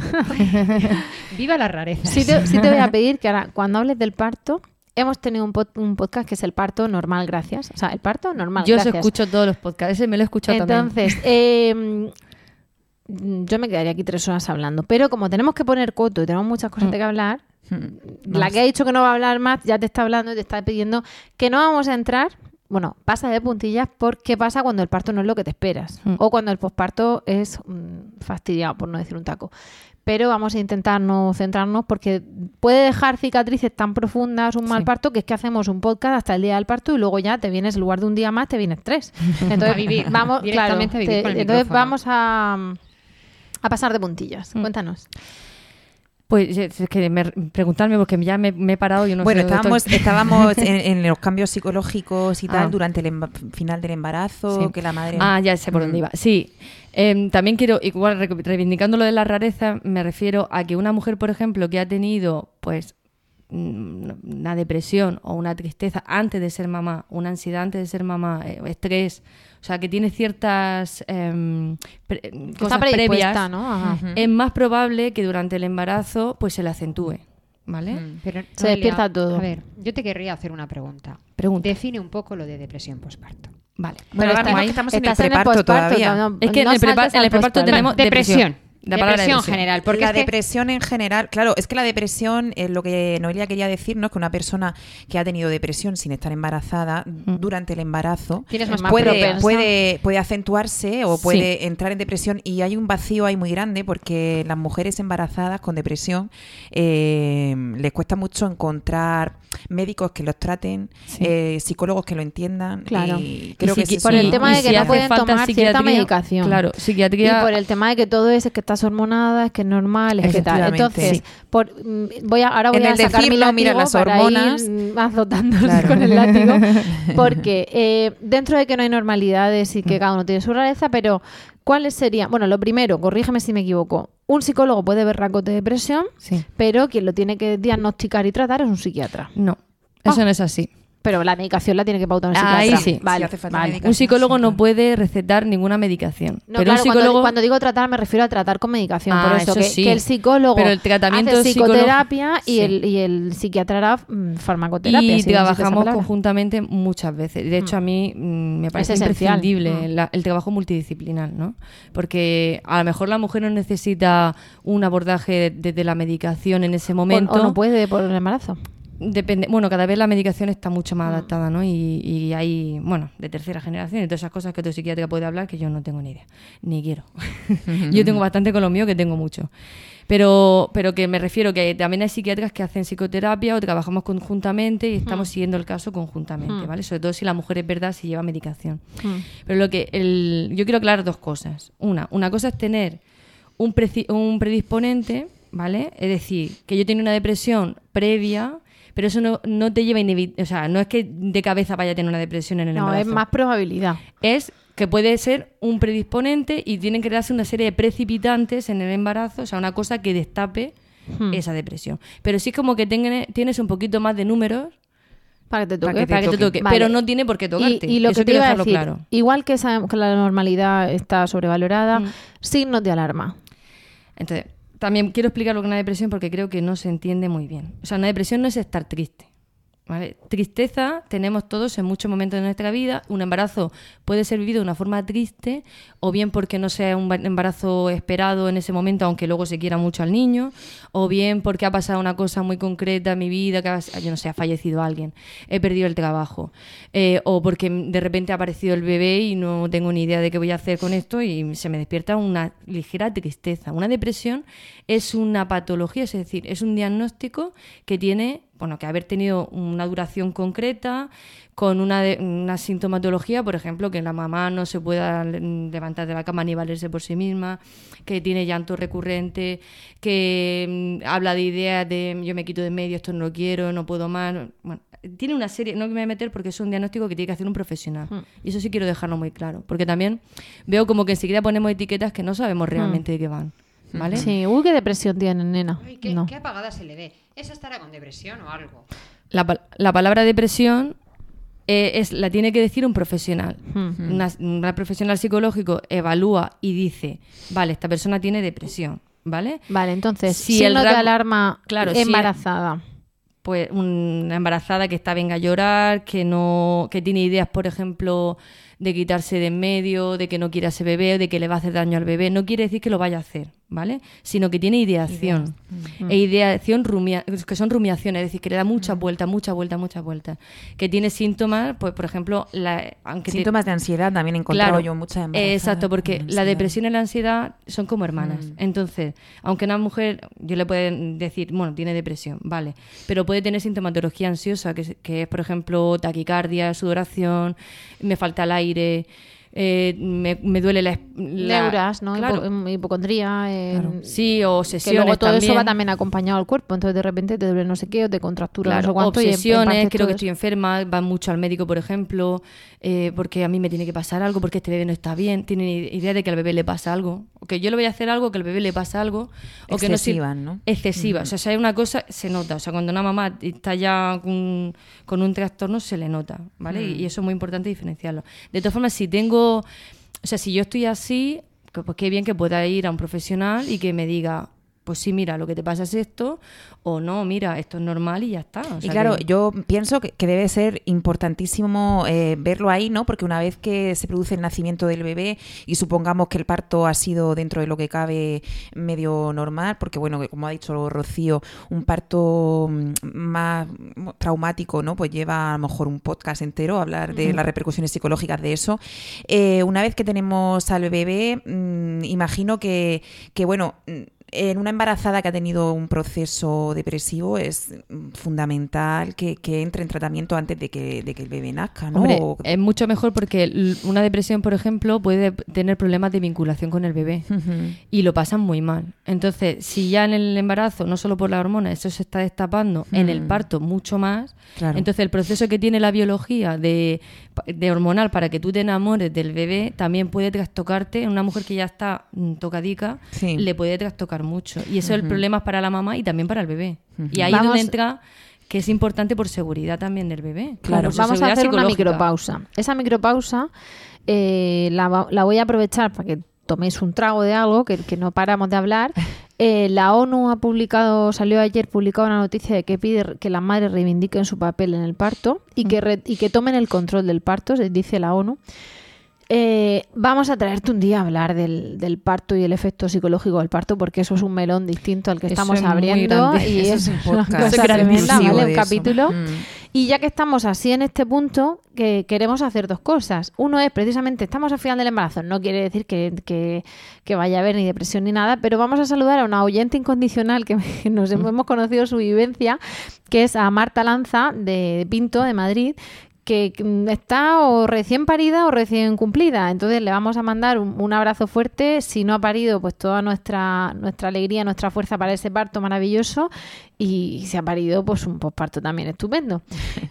¡Viva la rareza! Sí te, sí te voy a pedir que ahora, cuando hables del parto, hemos tenido un, pod- un podcast que es el parto normal, gracias. O sea, el parto normal, Yo os gracias. escucho todos los podcasts, ese me lo he escuchado también. Entonces, eh, yo me quedaría aquí tres horas hablando. Pero como tenemos que poner coto y tenemos muchas cosas Mm. de que hablar, Mm. la Más. que ha dicho que no va a hablar más ya te está hablando y te está pidiendo que no vamos a entrar. Bueno, pasa de puntillas por qué pasa cuando el parto no es lo que te esperas. Mm. O cuando el posparto es mm, fastidiado, por no decir un taco. Pero vamos a intentar no centrarnos porque puede dejar cicatrices tan profundas un mal Sí. parto que es que hacemos un podcast hasta el día del parto y luego ya te vienes, en lugar de un día más, te vienes tres. Entonces, A vivir, vamos, directamente claro, a vivir te- con el entonces micrófono. vamos a, a pasar de puntillas. Mm. Cuéntanos. Pues es que me, preguntarme porque ya me, me he parado y yo no Bueno, sé dónde estábamos, estoy. estábamos en, en los cambios psicológicos y tal Ah. durante el emba- final del embarazo, Sí. que la madre... Ah, ya sé por dónde Mm. iba. Sí. Em, también quiero, igual re- reivindicando lo de la rareza, me refiero a que una mujer, por ejemplo, que ha tenido, pues, mm, una depresión o una tristeza antes de ser mamá, una ansiedad antes de ser mamá, eh, estrés, o sea, que tiene ciertas em, pre- Que cosas está predispuesta, previas, ¿no? Ajá. Ujú. es más probable que durante el embarazo, pues, se le acentúe, ¿vale? Mm. Pero, Se despierta todo. A ver, yo te querría hacer una pregunta. Pregunta. Define un poco lo de depresión postparto. Vale. Pero Bueno, está- vamos ahí. que estamos en el estás preparto posparto, todavía. no- Es que en no el prepa- saltes en el al preparto posparto. tenemos Depresión. La palabra depresión depresión. general. Porque la es que- depresión en general, claro, es que la depresión, es lo que Noelia quería decir, ¿no? Es que una persona que ha tenido depresión sin estar embarazada durante el embarazo Tienes más propensa. puede, puede, puede acentuarse o Sí. puede entrar en depresión, y hay un vacío ahí muy grande porque las mujeres embarazadas con depresión eh, les cuesta mucho encontrar médicos que los traten, Sí. eh, psicólogos que lo entiendan. Claro. Y creo Y que psiqui- es por el eso, tema ¿no? de y que si no hace pueden falta tomar cierta psiquiatría, medicación. Claro, Y psiquiatría. por el tema de que todo es, es que estás hormonada, es que es normal, es que tal. Efectivamente. Entonces, Sí. por, mm, voy a, ahora voy En a el sacar mi decirlo, látigo mira, las para hormonas. ir mm, azotándose Claro. con el látigo, porque eh, dentro de que no hay normalidades y que cada uno tiene su rareza, pero ¿cuáles serían? Bueno, lo primero, corrígeme si me equivoco, un psicólogo puede ver rasgos de depresión, Sí. pero quien lo tiene que diagnosticar y tratar es un psiquiatra. No, eso Ah. no es así. Pero la medicación la tiene que pautar un Ahí psiquiatra. sí. Vale, Si hace falta vale. medicación. Un psicólogo sí, no claro. puede recetar ninguna medicación. No, pero claro, un psicólogo. cuando, cuando digo tratar me refiero a tratar con medicación. Ah, por eso, eso que, sí. que el psicólogo Pero el tratamiento hace psicolo- psicoterapia y, Sí. el, y el psiquiatra hará mm, farmacoterapia. Y si existe esa trabajamos palabra. conjuntamente muchas veces. De hecho, a mí mm, me parece esencial. imprescindible Mm. la- el trabajo multidisciplinar, ¿no? Porque a lo mejor la mujer no necesita un abordaje desde la medicación en ese O- momento. O, no puede por el embarazo. Depende, bueno, cada vez la medicación está mucho Mm. más adaptada, ¿no? Y, y hay, bueno, de tercera generación y todas esas cosas que tu psiquiatra puede hablar que yo no tengo ni idea, ni quiero. Yo tengo bastante con lo mío, que tengo mucho. Pero, pero que me refiero que también hay psiquiatras que hacen psicoterapia o trabajamos conjuntamente y estamos siguiendo el caso conjuntamente, Mm. ¿vale? Sobre todo si la mujer es verdad, si lleva medicación. Mm. Pero lo que el, yo quiero aclarar dos cosas. Una, una cosa es tener un, preci- un predisponente, ¿vale? Es decir, que yo tengo una depresión previa, pero eso no, no te lleva inevi- o sea, no es que de cabeza vaya a tener una depresión en el No, embarazo. es más probabilidad. Es que puede ser un predisponente y tienen que darse una serie de precipitantes en el embarazo, o sea, una cosa que destape Hmm. esa depresión. Pero sí es como que tenga- tienes un poquito más de números Para que te toque. Para que te para que te toque. toque, Vale. pero no tiene por qué tocarte. Y, y lo Eso que te quiero iba a dejarlo decir, claro. igual que sabemos que la normalidad está sobrevalorada, Mm. signos de alarma. Entonces, también quiero explicar lo que es una depresión porque creo que no se entiende muy bien. O sea, una depresión no es estar triste, ¿vale? Tristeza tenemos todos en muchos momentos de nuestra vida. Un embarazo puede ser vivido de una forma triste, o bien porque no sea un ba- embarazo esperado en ese momento, aunque luego se quiera mucho al niño, o bien porque ha pasado una cosa muy concreta en mi vida, que ha, yo no sé, ha fallecido alguien, he perdido el trabajo, eh, o porque de repente ha aparecido el bebé y no tengo ni idea de qué voy a hacer con esto y se me despierta una ligera tristeza. Una depresión es una patología, es decir, es un diagnóstico que tiene, bueno, que haber tenido una duración concreta, con una, de- una sintomatología, por ejemplo, que la mamá no se pueda le- levantar de la cama ni valerse por sí misma, que tiene llanto recurrente, que mm, habla de ideas de yo me quito de en medio, esto no lo quiero, no puedo más. Bueno, tiene una serie, no me voy a meter porque es un diagnóstico que tiene que hacer un profesional. Mm. Y eso sí quiero dejarlo muy claro, porque también veo como que enseguida ponemos etiquetas que no sabemos realmente de qué van. ¿Vale? Sí, uy, qué depresión tiene, nena. Ay, ¿qué, No. qué apagada se le ve? ¿Esa estará con depresión o algo? La, pa- la palabra depresión eh, es, la tiene que decir un profesional. Mm. Una, un profesional psicológico evalúa y dice, vale, esta persona tiene depresión, ¿vale? Vale, entonces, Si si el no de rasgo- alarma Claro, si- embarazada. Pues una embarazada que está venga a llorar, que no, que tiene ideas, por ejemplo, de quitarse de en medio, de que no quiere a ese bebé, de que le va a hacer daño al bebé. No quiere decir que lo vaya a hacer, ¿vale? Sino que tiene ideación. Mm. E ideación, rumia, que son rumiaciones, es decir, que le da muchas mm. vueltas, muchas vueltas, muchas vueltas. Que tiene síntomas, pues por ejemplo... La, aunque síntomas te... de ansiedad también he encontrado claro, yo muchas embarazadas. Exacto, porque la depresión y la ansiedad son como hermanas. Mm. Entonces, aunque una mujer, yo le puedo decir, bueno, tiene depresión, vale, pero puede tener sintomatología ansiosa, que, que es, por ejemplo, taquicardia, sudoración, me falta el aire... Eh, me, me duele la, la neuras, ¿no? Claro. Hipo, hipocondría, eh, claro. Sí, o obsesiones. Que luego todo también. eso va también acompañado al cuerpo, entonces de repente te duele no sé qué o te contractura claro, no sé cuánto. Obsesiones, y creo que estoy enferma, van mucho al médico, por ejemplo, eh, porque a mí me tiene que pasar algo, porque este bebé no está bien, tienen idea de que al bebé le pasa algo, o que yo le voy a hacer algo, que al bebé le pasa algo, o excesivas, que no, ¿no? Excesivas, uh-huh. O sea, si hay una cosa, se nota, o sea, cuando una mamá está ya con, con un trastorno, se le nota, ¿vale? Uh-huh. Y, y eso es muy importante diferenciarlo. De todas formas, si tengo... O sea, si yo estoy así, pues qué bien que pueda ir a un profesional y que me diga, pues sí, mira, lo que te pasa es esto, o no, mira, esto es normal y ya está. O sea, y claro, que... yo pienso que, que debe ser importantísimo eh, verlo ahí, ¿no? Porque una vez que se produce el nacimiento del bebé y supongamos que el parto ha sido dentro de lo que cabe medio normal, porque bueno, que como ha dicho Rocío, un parto más traumático, ¿no? Pues lleva a lo mejor un podcast entero a hablar de uh-huh. las repercusiones psicológicas de eso. Eh, una vez que tenemos al bebé, mmm, imagino que, que bueno... En una embarazada que ha tenido un proceso depresivo es fundamental que, que entre en tratamiento antes de que, de que el bebé nazca, ¿no? Hombre, o... es mucho mejor porque una depresión, por ejemplo, puede tener problemas de vinculación con el bebé uh-huh. y lo pasan muy mal. Entonces, si ya en el embarazo, no solo por la hormona, eso se está destapando, uh-huh. en el parto mucho más, claro. Entonces el proceso que tiene la biología de, de hormonal para que tú te enamores del bebé también puede trastocarte. En una mujer que ya está tocadica, sí. le puede trastocar mucho y eso uh-huh. es el problema para la mamá y también para el bebé uh-huh. y ahí es donde entra que es importante por seguridad también del bebé. Claro, vamos a hacer una micropausa. Esa micropausa eh, la, la voy a aprovechar para que toméis un trago de algo que, que no paramos de hablar. Eh, la ONU ha publicado, salió ayer publicada una noticia de que pide que las madres reivindiquen su papel en el parto y que, re, y que tomen el control del parto, dice la ONU. Eh, vamos a traerte un día a hablar del, del parto y el efecto psicológico del parto, porque eso es un melón distinto al que eso estamos es abriendo y eso es, es un podcast cosa tremenda, ¿vale? Un capítulo. Mm. Y ya que estamos así en este punto, que queremos hacer dos cosas. Uno es precisamente, estamos al final del embarazo, no quiere decir que, que, que vaya a haber ni depresión ni nada, pero vamos a saludar a una oyente incondicional que nos hemos, hemos conocido su vivencia, que es a Marta Lanza de Pinto, de Madrid, que está o recién parida o recién cumplida. Entonces le vamos a mandar un, un abrazo fuerte. Si no ha parido, pues toda nuestra nuestra alegría, nuestra fuerza para ese parto maravilloso. Y si ha parido, pues un posparto también estupendo.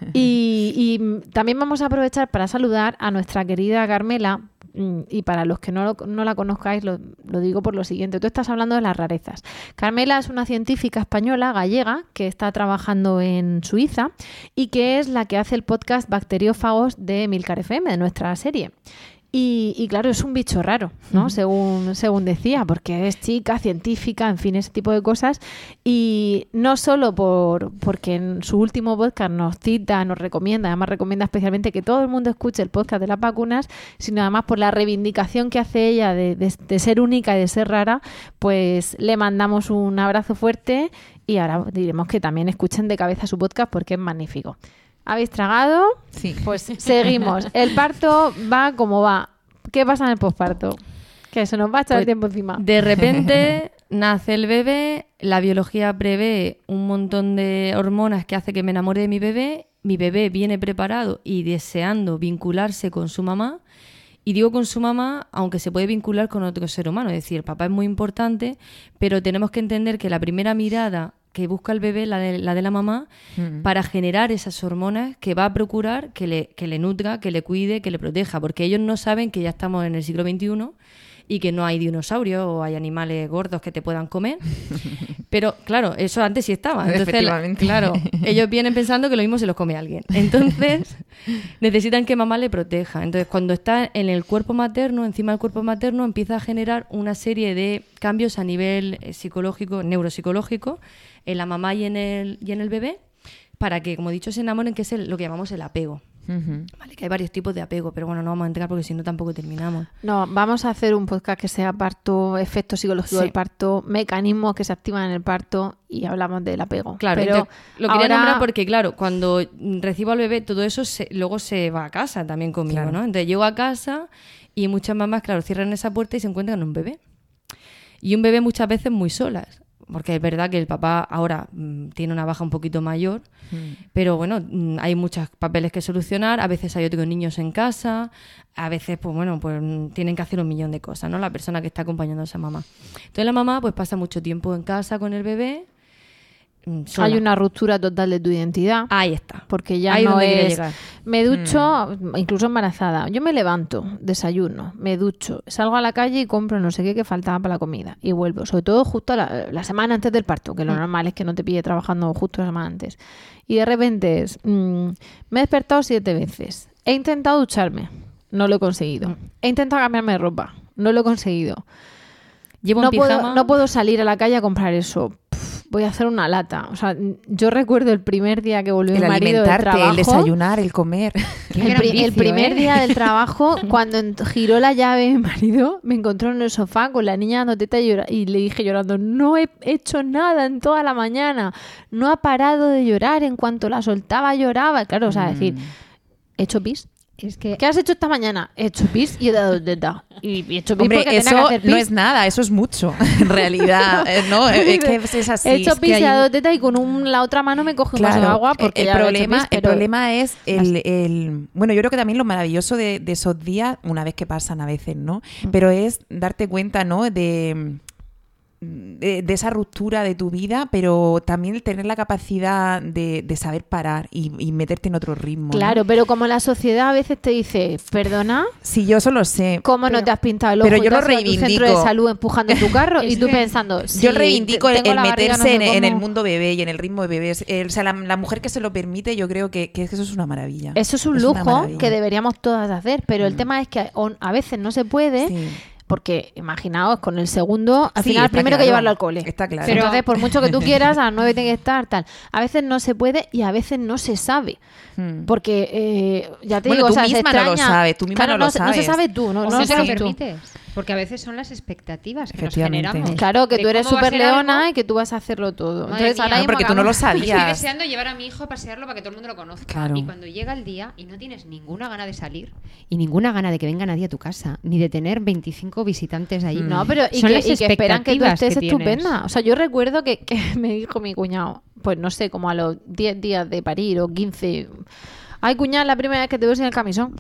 Y, y también vamos a aprovechar para saludar a nuestra querida Carmela. Y para los que no, lo, no la conozcáis, lo, lo digo por lo siguiente. Tú estás hablando de las rarezas. Carmela es una científica española, gallega, que está trabajando en Suiza y que es la que hace el podcast Bacteriófagos de Emilcar F M, de nuestra serie. Y, y claro, es un bicho raro, ¿no? Uh-huh. Según, según decía, porque es chica, científica, en fin, ese tipo de cosas. Y no solo por porque en su último podcast nos cita, nos recomienda, además recomienda especialmente que todo el mundo escuche el podcast de las vacunas, sino además por la reivindicación que hace ella de, de, de ser única y de ser rara, pues le mandamos un abrazo fuerte y ahora diremos que también escuchen de cabeza su podcast porque es magnífico. ¿Habéis tragado? Sí. Pues seguimos. El parto va como va. ¿Qué pasa en el posparto? Que se nos va a echar pues, el tiempo encima. De repente nace el bebé, la biología prevé un montón de hormonas que hace que me enamore de mi bebé, mi bebé viene preparado y deseando vincularse con su mamá. Y digo con su mamá, aunque se puede vincular con otro ser humano. Es decir, el papá es muy importante, pero tenemos que entender que la primera mirada que busca el bebé, la de la, de la mamá, mm. para generar esas hormonas que va a procurar que le, que le nutra, que le cuide, que le proteja, porque ellos no saben que ya estamos en el siglo veintiuno y que no hay dinosaurios o hay animales gordos que te puedan comer. Pero, claro, eso antes sí estaba. Entonces, efectivamente. Claro, ellos vienen pensando que lo mismo se los come alguien. Entonces, necesitan que mamá le proteja. Entonces, cuando está en el cuerpo materno, encima del cuerpo materno, empieza a generar una serie de cambios a nivel psicológico, neuropsicológico, en la mamá y en el, y en el bebé, para que, como he dicho, se enamoren, que es el, lo que llamamos el apego. Uh-huh. Vale, que hay varios tipos de apego, pero bueno, no vamos a entrar porque si no tampoco terminamos. No, vamos a hacer un podcast que sea parto, efectos psicológicos Sí. del parto, mecanismos que se activan en el parto y hablamos del apego. Claro, pero entonces, lo quería ahora- nombrar porque, claro, cuando recibo al bebé, todo eso se- luego se va a casa también conmigo, Claro. ¿no? Entonces llego a casa y muchas mamás, claro, cierran esa puerta y se encuentran un bebé. Y un bebé muchas veces muy solas. Porque es verdad que el papá ahora mm, tiene una baja un poquito mayor, Mm. pero bueno, mm, hay muchos papeles que solucionar, a veces hay otros niños en casa, a veces, pues bueno, pues mm, tienen que hacer un millón de cosas, ¿no? La persona que está acompañando a esa mamá. Entonces la mamá pues pasa mucho tiempo en casa con el bebé, mm, sola. hay una ruptura total de tu identidad. Ahí está. Porque ya Ahí no donde quería es, llegar. me ducho, incluso embarazada, yo me levanto, desayuno, me ducho, salgo a la calle y compro no sé qué que faltaba para la comida y vuelvo, sobre todo justo la, la semana antes del parto, que lo normal es que no te pille trabajando justo la semana antes. Y de repente es, mm, me he despertado siete veces, he intentado ducharme, no lo he conseguido, he intentado cambiarme de ropa, no lo he conseguido. Llevo No un puedo, pijama. no puedo salir a la calle a comprar eso. Pff, voy a hacer una lata. O sea, yo recuerdo el primer día que volvió El mi marido del alimentarte, trabajo. el desayunar, el comer. Qué El, gran pri- el vicio, primer ¿eh? día del trabajo, cuando en- giró la llave mi marido, me encontró en el sofá con la niña dando teta y, llora- y le dije llorando, no he hecho nada en toda la mañana. No ha parado de llorar. En cuanto la soltaba, lloraba. Claro, o sea, decir, he hecho pis. Es que ¿Qué has hecho esta mañana? He hecho pis y he dado teta. Y he hecho pis Hombre, porque tenía eso que hacer pis. no es nada, eso es mucho, en realidad. Eh, no, eh, es que es así. He hecho es que pis y hay- he dado teta y con un- la otra mano me coge un vaso de agua porque el ya lo he hecho problema, pis, el pero- problema es el, el... Bueno, yo creo que también lo maravilloso de, de esos días, una vez que pasan a veces, ¿no? Pero es darte cuenta, ¿no? De... De, de esa ruptura de tu vida, pero también el tener la capacidad de, de saber parar y, y meterte en otro ritmo, ¿no? Claro, pero como la sociedad a veces te dice, perdona, Sí, yo eso lo sé. ¿cómo pero- no te has pintado el ojo? pero y yo te lo has ido a tu centro reivindico. de salud empujando tu carro y Es tú que pensando, sí, Yo reivindico te- el, tengo el la barriga, meterse no sé en, en el cómo. mundo bebé y en el ritmo de bebés. El- o sea, la, la mujer que se lo permite, yo creo que, que eso es una maravilla. Eso es un una lujo maravilla. que deberíamos todas hacer, pero el Mm. tema es que o- a veces no se puede, Sí. porque imaginaos, con el segundo, al Sí, final está primero que claro. llevarlo al cole. Está claro. Pero entonces, por mucho que tú quieras, a las nueve tiene que estar, tal. A veces no se puede y a veces no se sabe. Hmm. Porque, eh, ya te Bueno, digo, tú o sea, se misma no lo extraña. sabes, tú misma Claro, no lo se- No se sabes. sabe tú, no, o no no lo te lo sabes tú. permites. Porque a veces son las expectativas que nos Efectivamente. generamos. Claro, que de tú eres cómo va a súper ser leona algo. y que tú vas a hacerlo todo. Madre Entonces, mía. ahora No, mismo porque tú no lo acabamos- Estoy sabías. deseando llevar a mi hijo a pasearlo para que todo el mundo lo conozca. Claro. Y cuando llega el día y no tienes ninguna gana de salir y ninguna gana de que venga nadie a tu casa, ni de tener veinticinco visitantes ahí. No, pero y Son que, las y que esperan que tú expectativas estés que tienes. estupenda. O sea, yo recuerdo que, que me dijo mi cuñado, pues no sé, como a los diez días de parir o quince. Ay, cuñada, la primera vez que te veo sin el camisón.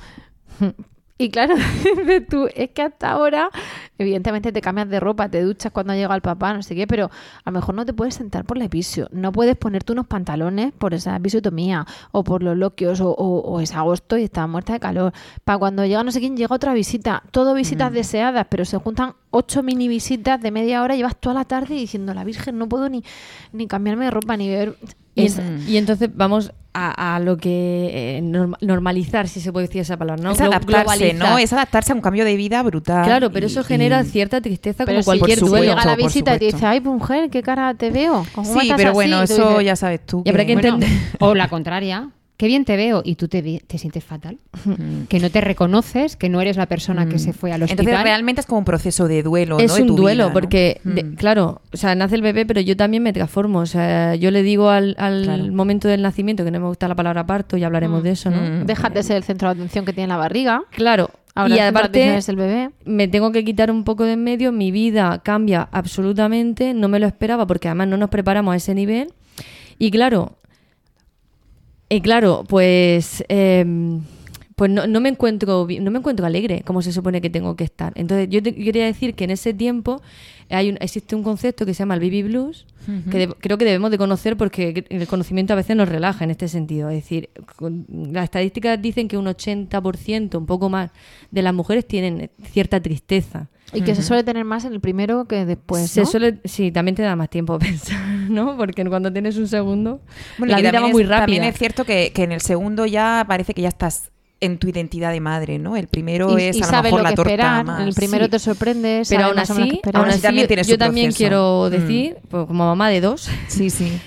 Y claro, dices tú, es que hasta ahora, evidentemente te cambias de ropa, te duchas cuando llega el papá, no sé qué, pero a lo mejor no te puedes sentar por la episio, no puedes ponerte unos pantalones por esa episiotomía o por los loquios o, o- o es agosto y estás muerta de calor. Para cuando llega no sé quién, llega otra visita, todo visitas deseadas, pero se juntan ocho mini visitas de media hora y vas toda la tarde diciendo, la Virgen, no puedo ni, ni cambiarme de ropa, ni beber... Y, Es- en- y entonces vamos a, a lo que eh, norma- normalizar, si se puede decir esa palabra, ¿no? Es Glo- adaptarse, globalizar. ¿no? Es adaptarse a un cambio de vida brutal. Claro, pero y- eso genera y- cierta tristeza Pero como si cualquier por si duelo. llega la por visita y te supuesto. dice, ay, mujer, qué cara te veo. ¿Cómo Sí, estás pero así? bueno, Y tú eso dices, ya sabes tú. Y habrá que Bueno, entender. o la contraria. Qué bien te veo y tú te, vi- te sientes fatal. Que no te reconoces, que no eres la persona que se fue al hospital. Entonces realmente es como un proceso de duelo, ¿no? Es de un tu duelo, vida, ¿no? porque, de- Mm. claro, o sea, nace el bebé, pero yo también me transformo. O sea, yo le digo al, al Claro. momento del nacimiento, que no me gusta la palabra parto, ya hablaremos Mm. de eso, ¿no? Mm. Dejas de ser el centro de atención que tiene la barriga. Claro, Ahora y el centro de atención aparte es el bebé. me tengo que quitar un poco de en medio, mi vida cambia absolutamente, no me lo esperaba porque además no nos preparamos a ese nivel. Y claro, y claro, pues eh, pues no, no me encuentro bi- no me encuentro alegre como se supone que tengo que estar. Entonces yo te quería decir que en ese tiempo hay un, existe un concepto que se llama el baby blues, que de- creo que debemos de conocer porque el conocimiento a veces nos relaja en este sentido. Es decir, con- las estadísticas dicen que un ochenta por ciento, un poco más, de las mujeres tienen cierta tristeza. Y que se suele tener más en el primero que después, Se ¿no? suele, sí, también te da más tiempo a pensar, ¿no? Porque cuando tienes un segundo, Bueno, la y vida también va es- muy rápida. También es cierto que, que en el segundo ya parece que ya estás en tu identidad de madre, ¿no? El primero Y, es y a lo sabes mejor lo la que torta esperar. más. En el primero Sí. te sorprendes. Pero sabes aún más o menos qué así, esperar. aún Aún así así también tiene yo su también proceso. quiero Mm. decir, pues, como mamá de dos, Sí, sí.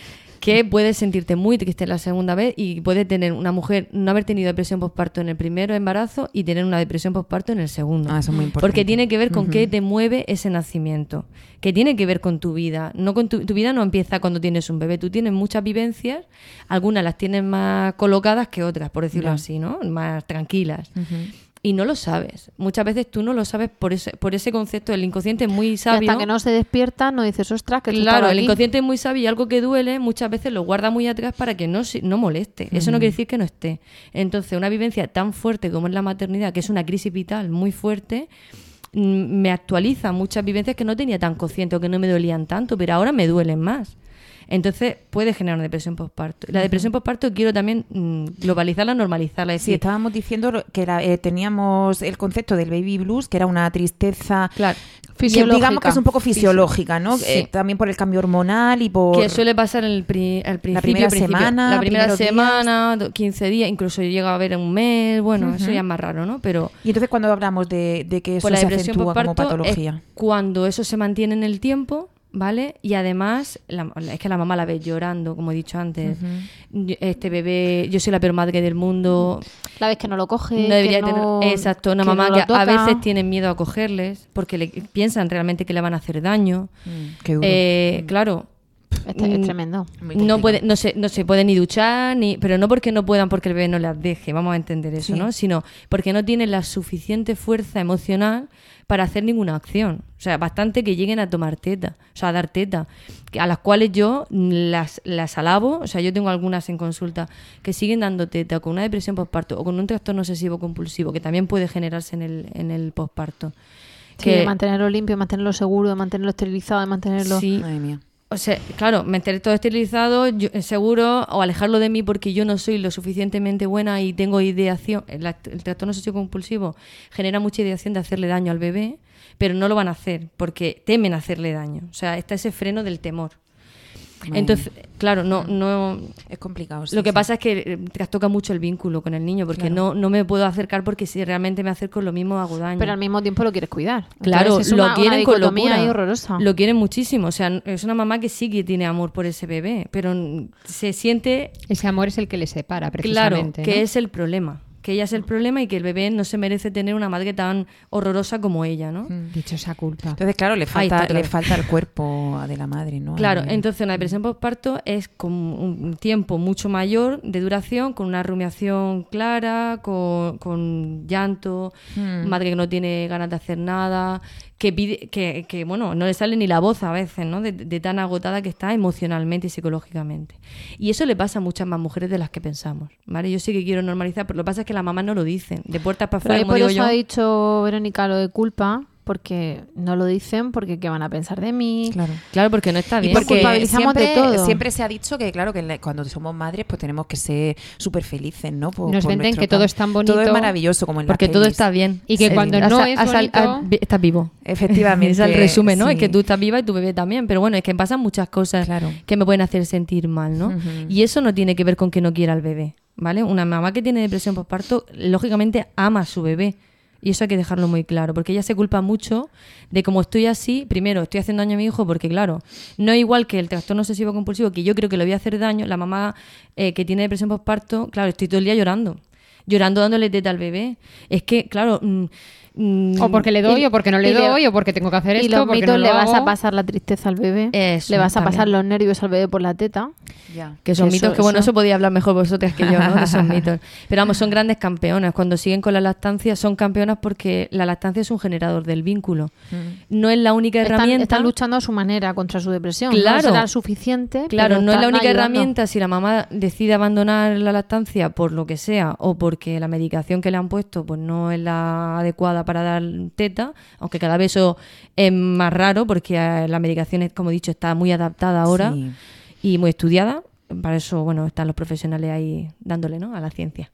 que puedes sentirte muy triste la segunda vez y puede tener una mujer no haber tenido depresión postparto en el primero embarazo y tener una depresión postparto en el segundo. Ah, eso es muy importante. Porque tiene que ver con Uh-huh. qué te mueve ese nacimiento, que tiene que ver con tu vida. No con tu, tu vida no empieza cuando tienes un bebé. Tú tienes muchas vivencias, algunas las tienes más colocadas que otras, por decirlo Ya. así, ¿no? Más tranquilas. Ujú. Y no lo sabes. Muchas veces tú no lo sabes por ese, por ese concepto. El inconsciente es muy Y sabio. hasta que no se despierta, no dices, ostras, que esto Claro, estaba el aquí. inconsciente es muy sabio y algo que duele muchas veces lo guarda muy atrás para que no, se- no moleste. Eso no quiere decir que no esté. Entonces, una vivencia tan fuerte como es la maternidad, que es una crisis vital muy fuerte, mm, me actualiza muchas vivencias que no tenía tan consciente o que no me dolían tanto, pero ahora me duelen más. Entonces puede generar una depresión postparto. La depresión postparto quiero también mm, globalizarla, normalizarla. Es Sí, decir, estábamos diciendo que era, eh, teníamos el concepto del baby blues, que era una tristeza claro, Fisiológica. digamos que es un poco fisiológica, ¿no? Sí. Eh, también por el cambio hormonal y por... que suele pasar en el, pri- al principio. primera principio. semana, La primera primeros días. semana, do- quince días, incluso llega a ver un mes. Bueno, eso Ujú. ya es más raro, ¿no? Pero Y entonces cuando hablamos de, de que eso pues la se depresión acentúa como postparto patología. es cuando eso se mantiene en el tiempo, ¿vale? Y además, la- es que la mamá la ves llorando, como he dicho antes. Yo- Este bebé, yo soy la peor madre del mundo. La vez que no lo coge, No debería que no- tener. Exacto, una que mamá no que lo toca. a veces tienen miedo a cogerles porque le, piensan realmente que le van a hacer daño. Mm, qué duro. Eh, claro. Este es Mm, tremendo. Muy No, complicado. puede, no, se, no se puede ni duchar, ni, pero no porque no puedan porque el bebé no las deje, vamos a entender eso, Sí. ¿no? Sino porque no tienen la suficiente fuerza emocional para hacer ninguna acción. O sea, bastante que lleguen a tomar teta, o sea, a dar teta, que- a las cuales yo las, las alabo. O sea, yo tengo algunas en consulta que siguen dando teta con una depresión postparto o con un trastorno obsesivo compulsivo que también puede generarse en el, en el postparto. Sí, Que- de mantenerlo limpio, de mantenerlo seguro, de mantenerlo esterilizado, de mantenerlo... Sí. Madre mía. O sea, claro, mantener todo esterilizado, yo, eh, seguro, o alejarlo de mí porque yo no soy lo suficientemente buena y tengo ideación. El, act- el trastorno obsesivo compulsivo genera mucha ideación de hacerle daño al bebé, pero no lo van a hacer porque temen hacerle daño. O sea, está ese freno del temor. Madre Entonces, claro, no, no. Es complicado. sí, Lo que sí. pasa es que eh, trastoca mucho el vínculo con el niño porque Claro. no, no me puedo acercar porque si realmente me acerco lo mismo hago daño. Pero al mismo tiempo lo quieres cuidar. Claro, Entonces es lo una, quieren una con dicotomía locura. ahí horrorosa. Lo quieren muchísimo. O sea, es una mamá que sí que tiene amor por ese bebé, pero mm, se siente, Ese amor es el que le separa, claro, precisamente. que ¿no? es el problema. Que ella es el problema y que el bebé no se merece tener una madre tan horrorosa como ella, ¿no? Dichosa culpa. Entonces, claro, le Ahí falta, está, claro. le falta el cuerpo de la madre, ¿no? Claro, Al- entonces una depresión postparto es con un tiempo mucho mayor de duración, con una rumiación clara, con, con llanto, Hmm. madre que no tiene ganas de hacer nada, que pide, que, que bueno, no le sale ni la voz a veces, ¿no? De, de tan agotada que está emocionalmente y psicológicamente. Y eso le pasa a muchas más mujeres de las que pensamos, ¿vale? Yo sí que quiero normalizar, pero lo que pasa es que las mamás no lo dicen, de puertas para Pero afuera, ahí como por digo eso yo. ha dicho Verónica lo de culpa, porque no lo dicen, porque qué van a pensar de mí. Claro. Claro, porque no está Y bien. porque- culpabilizamos de siempre, todo. siempre se ha dicho que, claro, que le- cuando somos madres, pues tenemos que ser súper felices, ¿no? Por- Nos por venden nuestro que todo cambio. es tan bonito. Todo es maravilloso, como en las Porque todo pelis. está bien. Y que cuando Has- no es has- bonito- has- vi- estás vivo. Efectivamente. Es el resumen, ¿no? sí. Es que tú estás viva y tu bebé también. Pero bueno, es que pasan muchas cosas Claro. que me pueden hacer sentir mal, ¿no? Ujú. Y eso no tiene que ver con que no quiera al bebé, ¿vale? Una mamá que tiene depresión postparto, lógicamente ama a su bebé. Y eso hay que dejarlo muy claro, porque ella se culpa mucho de cómo estoy así. Primero, estoy haciendo daño a mi hijo porque, claro, no es igual que el trastorno obsesivo compulsivo, que yo creo que le voy a hacer daño. La mamá eh, que tiene depresión postparto, claro, estoy todo el día llorando. Llorando dándole teta al bebé. Es que, claro... mm, mm, O porque le doy, y- o porque no le y le- doy, o porque tengo que hacer Y esto, los porque mitos no lo le vas hago. a pasar la tristeza al bebé, Eso, le vas a también. pasar los nervios al bebé por la teta. Ya. Que son Eso- mitos que, bueno, eso- eso podía hablar mejor vosotras que yo, ¿no? De esos mitos. Pero vamos, son grandes campeonas. Cuando siguen con la lactancia, son campeonas porque la lactancia es un generador del vínculo. No es la única Están, herramienta. están luchando a su manera contra su depresión. Claro. No será suficiente. Claro, pero no es la están única ayudando. herramienta si la mamá decide abandonar la lactancia por lo que sea o porque la medicación que le han puesto pues no es la adecuada para dar teta, aunque cada vez eso es más raro porque eh, la medicación, es, como he dicho, está muy adaptada ahora Sí. y muy estudiada. Para eso, bueno, están los profesionales ahí dándole, ¿no?, a la ciencia.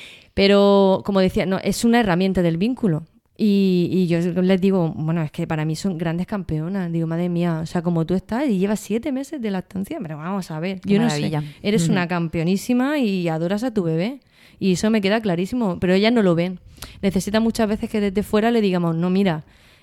Pero, como decía, no, es una herramienta del vínculo. Y, y yo les digo, bueno, es que para mí son grandes campeonas. Digo, madre mía, o sea, como tú estás y llevas siete meses de lactancia, pero vamos a ver, Qué yo no maravilla. sé, eres Ujú. una campeonísima y adoras a tu bebé. Y eso me queda clarísimo, pero ellas no lo ven. Necesitan muchas veces que desde fuera le digamos, no, mira,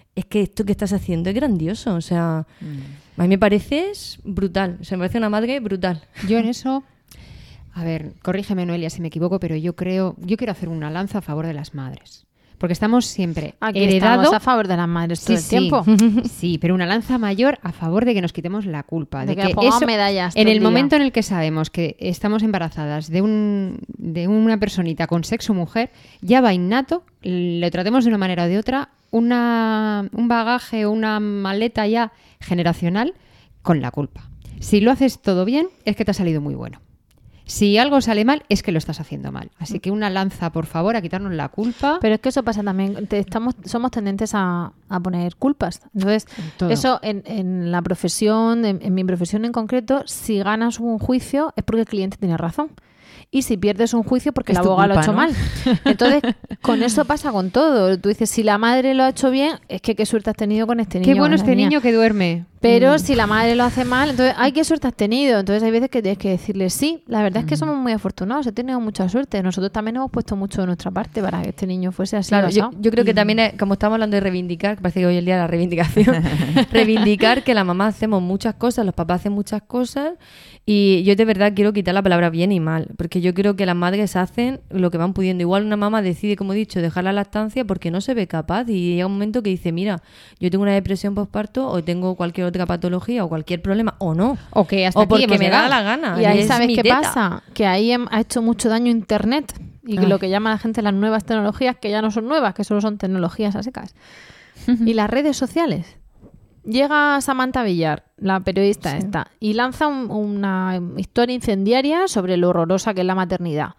es que esto que estás haciendo es grandioso. O sea, mm. a mí me parece brutal. O sea, me parece una madre brutal. Yo en eso... A ver, corrígeme, Noelia, si me equivoco, pero yo creo... Yo quiero hacer una lanza a favor de las madres. Porque estamos siempre Aquí heredado... estamos a favor de las madres todo sí, el tiempo. Sí, sí, pero una lanza mayor a favor de que nos quitemos la culpa. De, de que, que nos pongamos eso, medallas en todo el día. momento en el que sabemos que estamos embarazadas de, un, de una personita con sexo mujer, ya va innato, lo tratemos de una manera o de otra, una, un bagaje o una maleta ya generacional con la culpa. Si lo haces todo bien, es que te ha salido muy bueno. Si algo sale mal, es que lo estás haciendo mal. Así que una lanza, por favor, a quitarnos la culpa. Pero es que eso pasa también. Te estamos, somos tendentes a, a poner culpas. Entonces, Todo. eso en, en la profesión, en, en mi profesión en concreto, si ganas un juicio es porque el cliente tiene razón. Y si pierdes un juicio porque Es el tu abogado culpa, lo ha hecho ¿no? mal. Entonces, con eso pasa con todo. Tú dices, si la madre lo ha hecho bien, es que qué suerte has tenido con este niño. Qué bueno madre este mía. niño que duerme. Pero Mm. si la madre lo hace mal, entonces, ay, qué suerte has tenido. Entonces hay veces que tienes que decirle sí. La verdad es que somos muy afortunados, he tenido mucha suerte. Nosotros también hemos puesto mucho de nuestra parte para que este niño fuese así. Claro, yo, basado. yo creo que también, es, como estamos hablando de reivindicar, que parece que hoy en día la reivindicación, reivindicar que la mamá hacemos muchas cosas, los papás hacen muchas cosas, y yo de verdad quiero quitar la palabra bien y mal, porque yo creo que las madres hacen lo que van pudiendo. Igual una mamá decide, como he dicho, dejar la lactancia porque no se ve capaz, y llega un momento que dice, mira, yo tengo una depresión postparto o tengo cualquier otra patología o cualquier problema, o no. O que hasta o aquí porque hemos me llegado. da la gana. Y ahí es sabes mi qué teta. pasa, que ahí hem- ha hecho mucho daño Internet y que Ay. lo que llama la gente las nuevas tecnologías, que ya no son nuevas, que solo son tecnologías a secas. Y las redes sociales. Llega Samantha Villar, la periodista Sí. esta, y lanza un- una historia incendiaria sobre lo horrorosa que es la maternidad.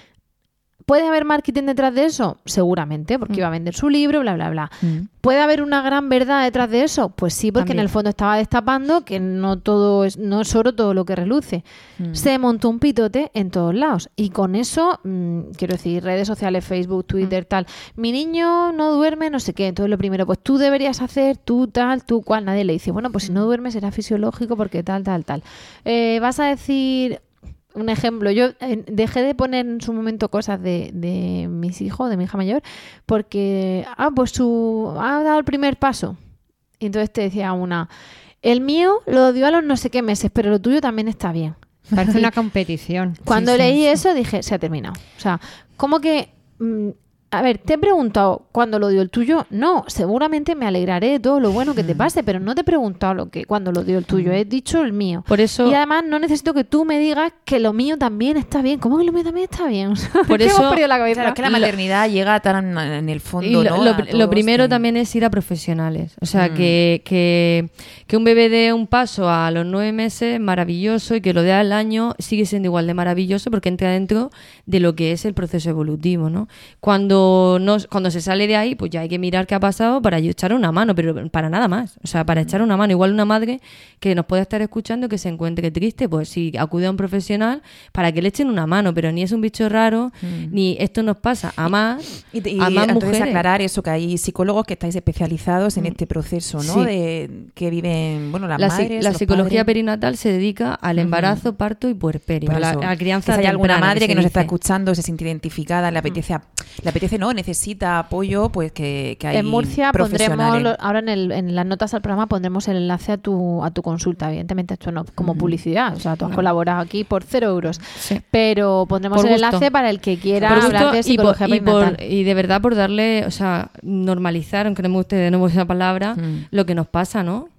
¿Puede haber marketing detrás de eso? Seguramente, porque Mm. iba a vender su libro, bla, bla, bla. Mm. ¿Puede haber una gran verdad detrás de eso? Pues sí, porque También. en el fondo estaba destapando que no todo es, no es oro todo lo que reluce. Mm. Se montó un pitote en todos lados. Y con eso, mmm, quiero decir, redes sociales, Facebook, Twitter, tal. Mi niño no duerme, no sé qué. Entonces lo primero, pues tú deberías hacer, tú tal, tú cual. Nadie le dice, bueno, pues si no duermes será fisiológico porque tal, tal, tal. Eh, vas a decir... Un ejemplo, yo eh, dejé de poner en su momento cosas de, de mis hijos, de mi hija mayor, porque, ah, pues su, ha dado el primer paso. Y entonces te decía una, el mío lo dio a los no sé qué meses, pero lo tuyo también está bien. Parece una competición. Cuando Sí, sí, leí sí. eso dije, se ha terminado. O sea, como que... mm, a ver, ¿te he preguntado cuándo lo dio el tuyo? No, seguramente me alegraré de todo lo bueno que te pase, pero no te he preguntado lo que cuándo lo dio el tuyo, he dicho el mío. Por eso... Y además no necesito que tú me digas que lo mío también está bien. ¿Cómo que lo mío también está bien? Por ¿Qué eso- hemos perdido la cabeza? Claro, es que la maternidad llega tan en el fondo, Y lo, ¿no? lo- a lo todos primero que- también es ir a profesionales. O sea, Mm. que, que, que un bebé dé un paso a los nueve meses, maravilloso, y que lo dé al año, sigue siendo igual de maravilloso porque entra dentro de lo que es el proceso evolutivo, ¿no? Cuando, no, cuando se sale de ahí, pues ya hay que mirar qué ha pasado para echar una mano, pero para nada más. O sea, para echar una mano. Igual una madre que nos puede estar escuchando que se encuentre triste, pues sí, acude a un profesional para que le echen una mano, pero ni es un bicho raro, Mm. ni esto nos pasa a más, Y, y a más entonces mujeres. aclarar eso, que hay psicólogos que estáis especializados en este proceso, ¿no? Sí. De que viven, bueno, las La, si- madres, la los psicología padres. perinatal se dedica al embarazo, parto y puerperio, Por a la, eso, a la crianza que si hay alguna temprana, madre que, se nos está dice. escuchando, se siente identificada, le apetece, a- le apetece no, necesita apoyo, pues que, que hay En Murcia pondremos, profesionales. lo- ahora en, el, en las notas al programa pondremos el enlace a tu, a tu consulta. Evidentemente esto no como publicidad, o sea, tú has colaborado aquí por cero euros. Sí. Pero pondremos Por el gusto. enlace para el que quiera Por hablar gusto de y, por, psicología y, por- perinatal. y de verdad por darle, o sea, normalizar, aunque no me guste de nuevo esa palabra, Mm. lo que nos pasa, ¿no?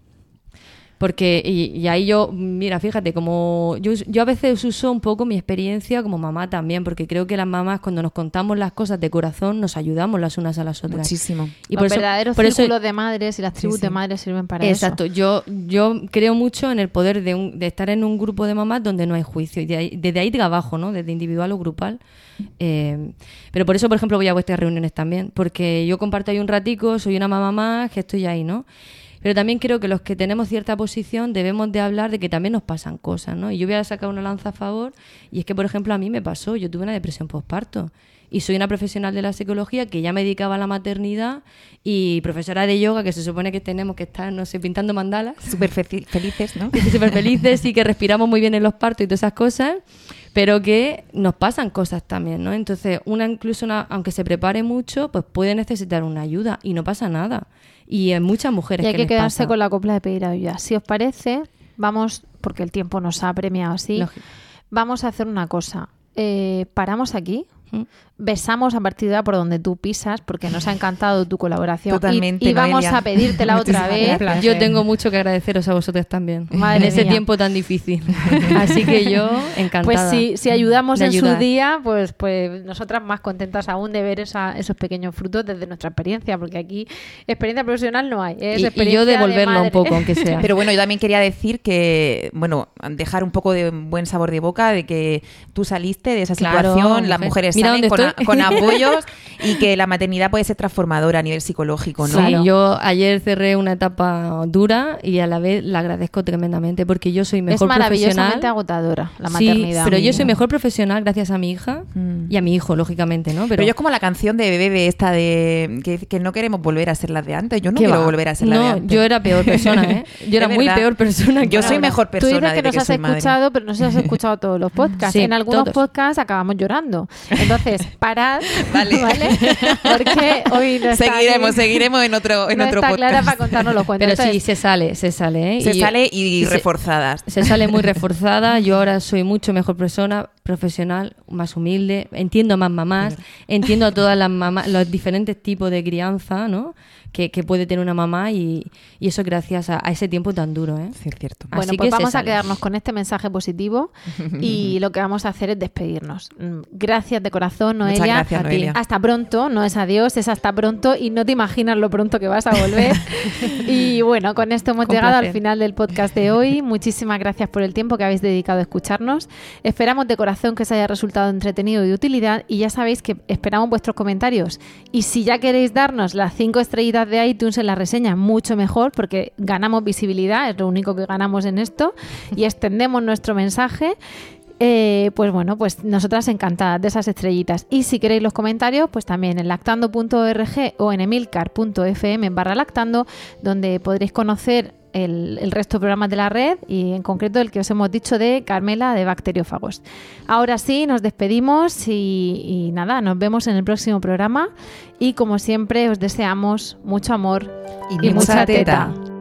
Porque, y, y ahí yo, mira, fíjate, como yo, yo a veces uso un poco mi experiencia como mamá también, porque creo que las mamás cuando nos contamos las cosas de corazón nos ayudamos las unas a las otras. Muchísimo. Y Los por eso, verdaderos por eso- círculos de madres y las tribus sí. de madres sirven para Exacto, eso. yo, yo creo mucho en el poder de, un- de estar en un grupo de mamás donde no hay juicio, y de ahí- desde ahí trabajo, ¿no? Desde individual o grupal. Eh, pero por eso, por ejemplo, voy a vuestras reuniones también, porque yo comparto ahí un ratico, soy una mamá más, que estoy ahí, ¿no? Pero también creo que los que tenemos cierta posición debemos de hablar de que también nos pasan cosas, ¿no? Y yo voy a sacar una lanza a favor, y es que, por ejemplo, a mí me pasó, yo tuve una depresión postparto. Y soy una profesional de la psicología que ya me dedicaba a la maternidad y profesora de yoga, que se supone que tenemos que estar, no sé, pintando mandalas. Súper fe- felices, ¿no? Que estoy súper felices y que respiramos muy bien en los partos y todas esas cosas. pero que nos pasan cosas también, ¿no? Entonces, una incluso una, aunque se prepare mucho, pues puede necesitar una ayuda y no pasa nada. Y hay muchas mujeres y hay que que les quedarse pasa. con la copla de pedir ayuda. Si os parece, vamos, porque el tiempo nos ha premiado así, Lógico. vamos a hacer una cosa. Eh, paramos aquí. ¿Mm? Besamos a partir de ahora por donde tú pisas, porque nos ha encantado tu colaboración. Totalmente, y, y vamos Noelia. a pedírtela otra vez. gracias. Yo tengo mucho que agradeceros a vosotros también Madre en ese mía. tiempo tan difícil. Así que yo encantada. Pues si, si ayudamos de en ayudar. su día, pues, pues nosotras más contentas aún de ver esa, esos pequeños frutos desde nuestra experiencia, porque aquí experiencia profesional no hay. Es Y, y experiencia yo de devolverlo un madre. poco, aunque sea. Pero bueno, yo también quería decir que, bueno, dejar un poco de buen sabor de boca de que tú saliste de esa Claro, situación, las mujer. mujeres Mira salen dónde con, a- estoy. con apoyos y que la maternidad puede ser transformadora a nivel psicológico, ¿no? Sí, Claro. yo ayer cerré una etapa dura y a la vez la agradezco tremendamente porque yo soy Es mejor maravillosamente profesional. agotadora la Sí, maternidad. pero yo soy mejor profesional gracias a mi hija Mm. y a mi hijo, lógicamente, ¿no? Pero yo es como la canción de Bebe esta de que, que no queremos volver a ser las de antes. Yo no ¿Qué quiero va? volver a ser la de No, antes. yo era peor persona, ¿eh? Yo era De muy verdad. peor persona. que Yo soy ahora. mejor Tú persona dices que desde nos que has soy madre. escuchado, pero no sé si has escuchado todos los podcasts. Sí, en algunos todos. podcasts acabamos llorando. Entonces, parad, Vale. ¿vale? Porque hoy no está Seguiremos, aquí, seguiremos en otro, en no otro está podcast. Clara para contarnos los cuentos. Pero sí, Entonces, se sale, se sale, ¿eh? Se Y- sale y, y se- reforzadas. Se sale muy reforzada. Yo ahora soy mucho mejor persona, profesional, más humilde. Entiendo a más mamás, entiendo a todas las mamás, los diferentes tipos de crianza, ¿no? Que, que puede tener una mamá y, y eso gracias a, a ese tiempo tan duro, ¿eh? Sí, es cierto. bueno, Así pues que se vamos a sale. quedarnos con este mensaje positivo y lo que vamos a hacer es despedirnos. Mm, Gracias de corazón, Muchas Noelia. gracias, A ti. Noelia. Hasta pronto, no es adiós, es hasta pronto y no te imaginas lo pronto que vas a volver. Y bueno, con esto hemos Con llegado placer. al final del podcast de hoy. Muchísimas gracias por el tiempo que habéis dedicado a escucharnos. Esperamos de corazón que os haya resultado entretenido y de utilidad y ya sabéis que esperamos vuestros comentarios. Y si ya queréis darnos las cinco estrellitas de iTunes en la reseña, mucho mejor porque ganamos visibilidad, es lo único que ganamos en esto y extendemos nuestro mensaje. Eh, pues bueno, pues nosotras encantadas de esas estrellitas. Y si queréis los comentarios, pues también en lactando punto org o en emilcar punto f m barra lactando, donde podréis conocer el, el resto de programas de la red y en concreto el que os hemos dicho de Carmela de Bacteriófagos. Ahora sí, nos despedimos y, y nada, nos vemos en el próximo programa y como siempre os deseamos mucho amor Y y mucha mucha teta. teta.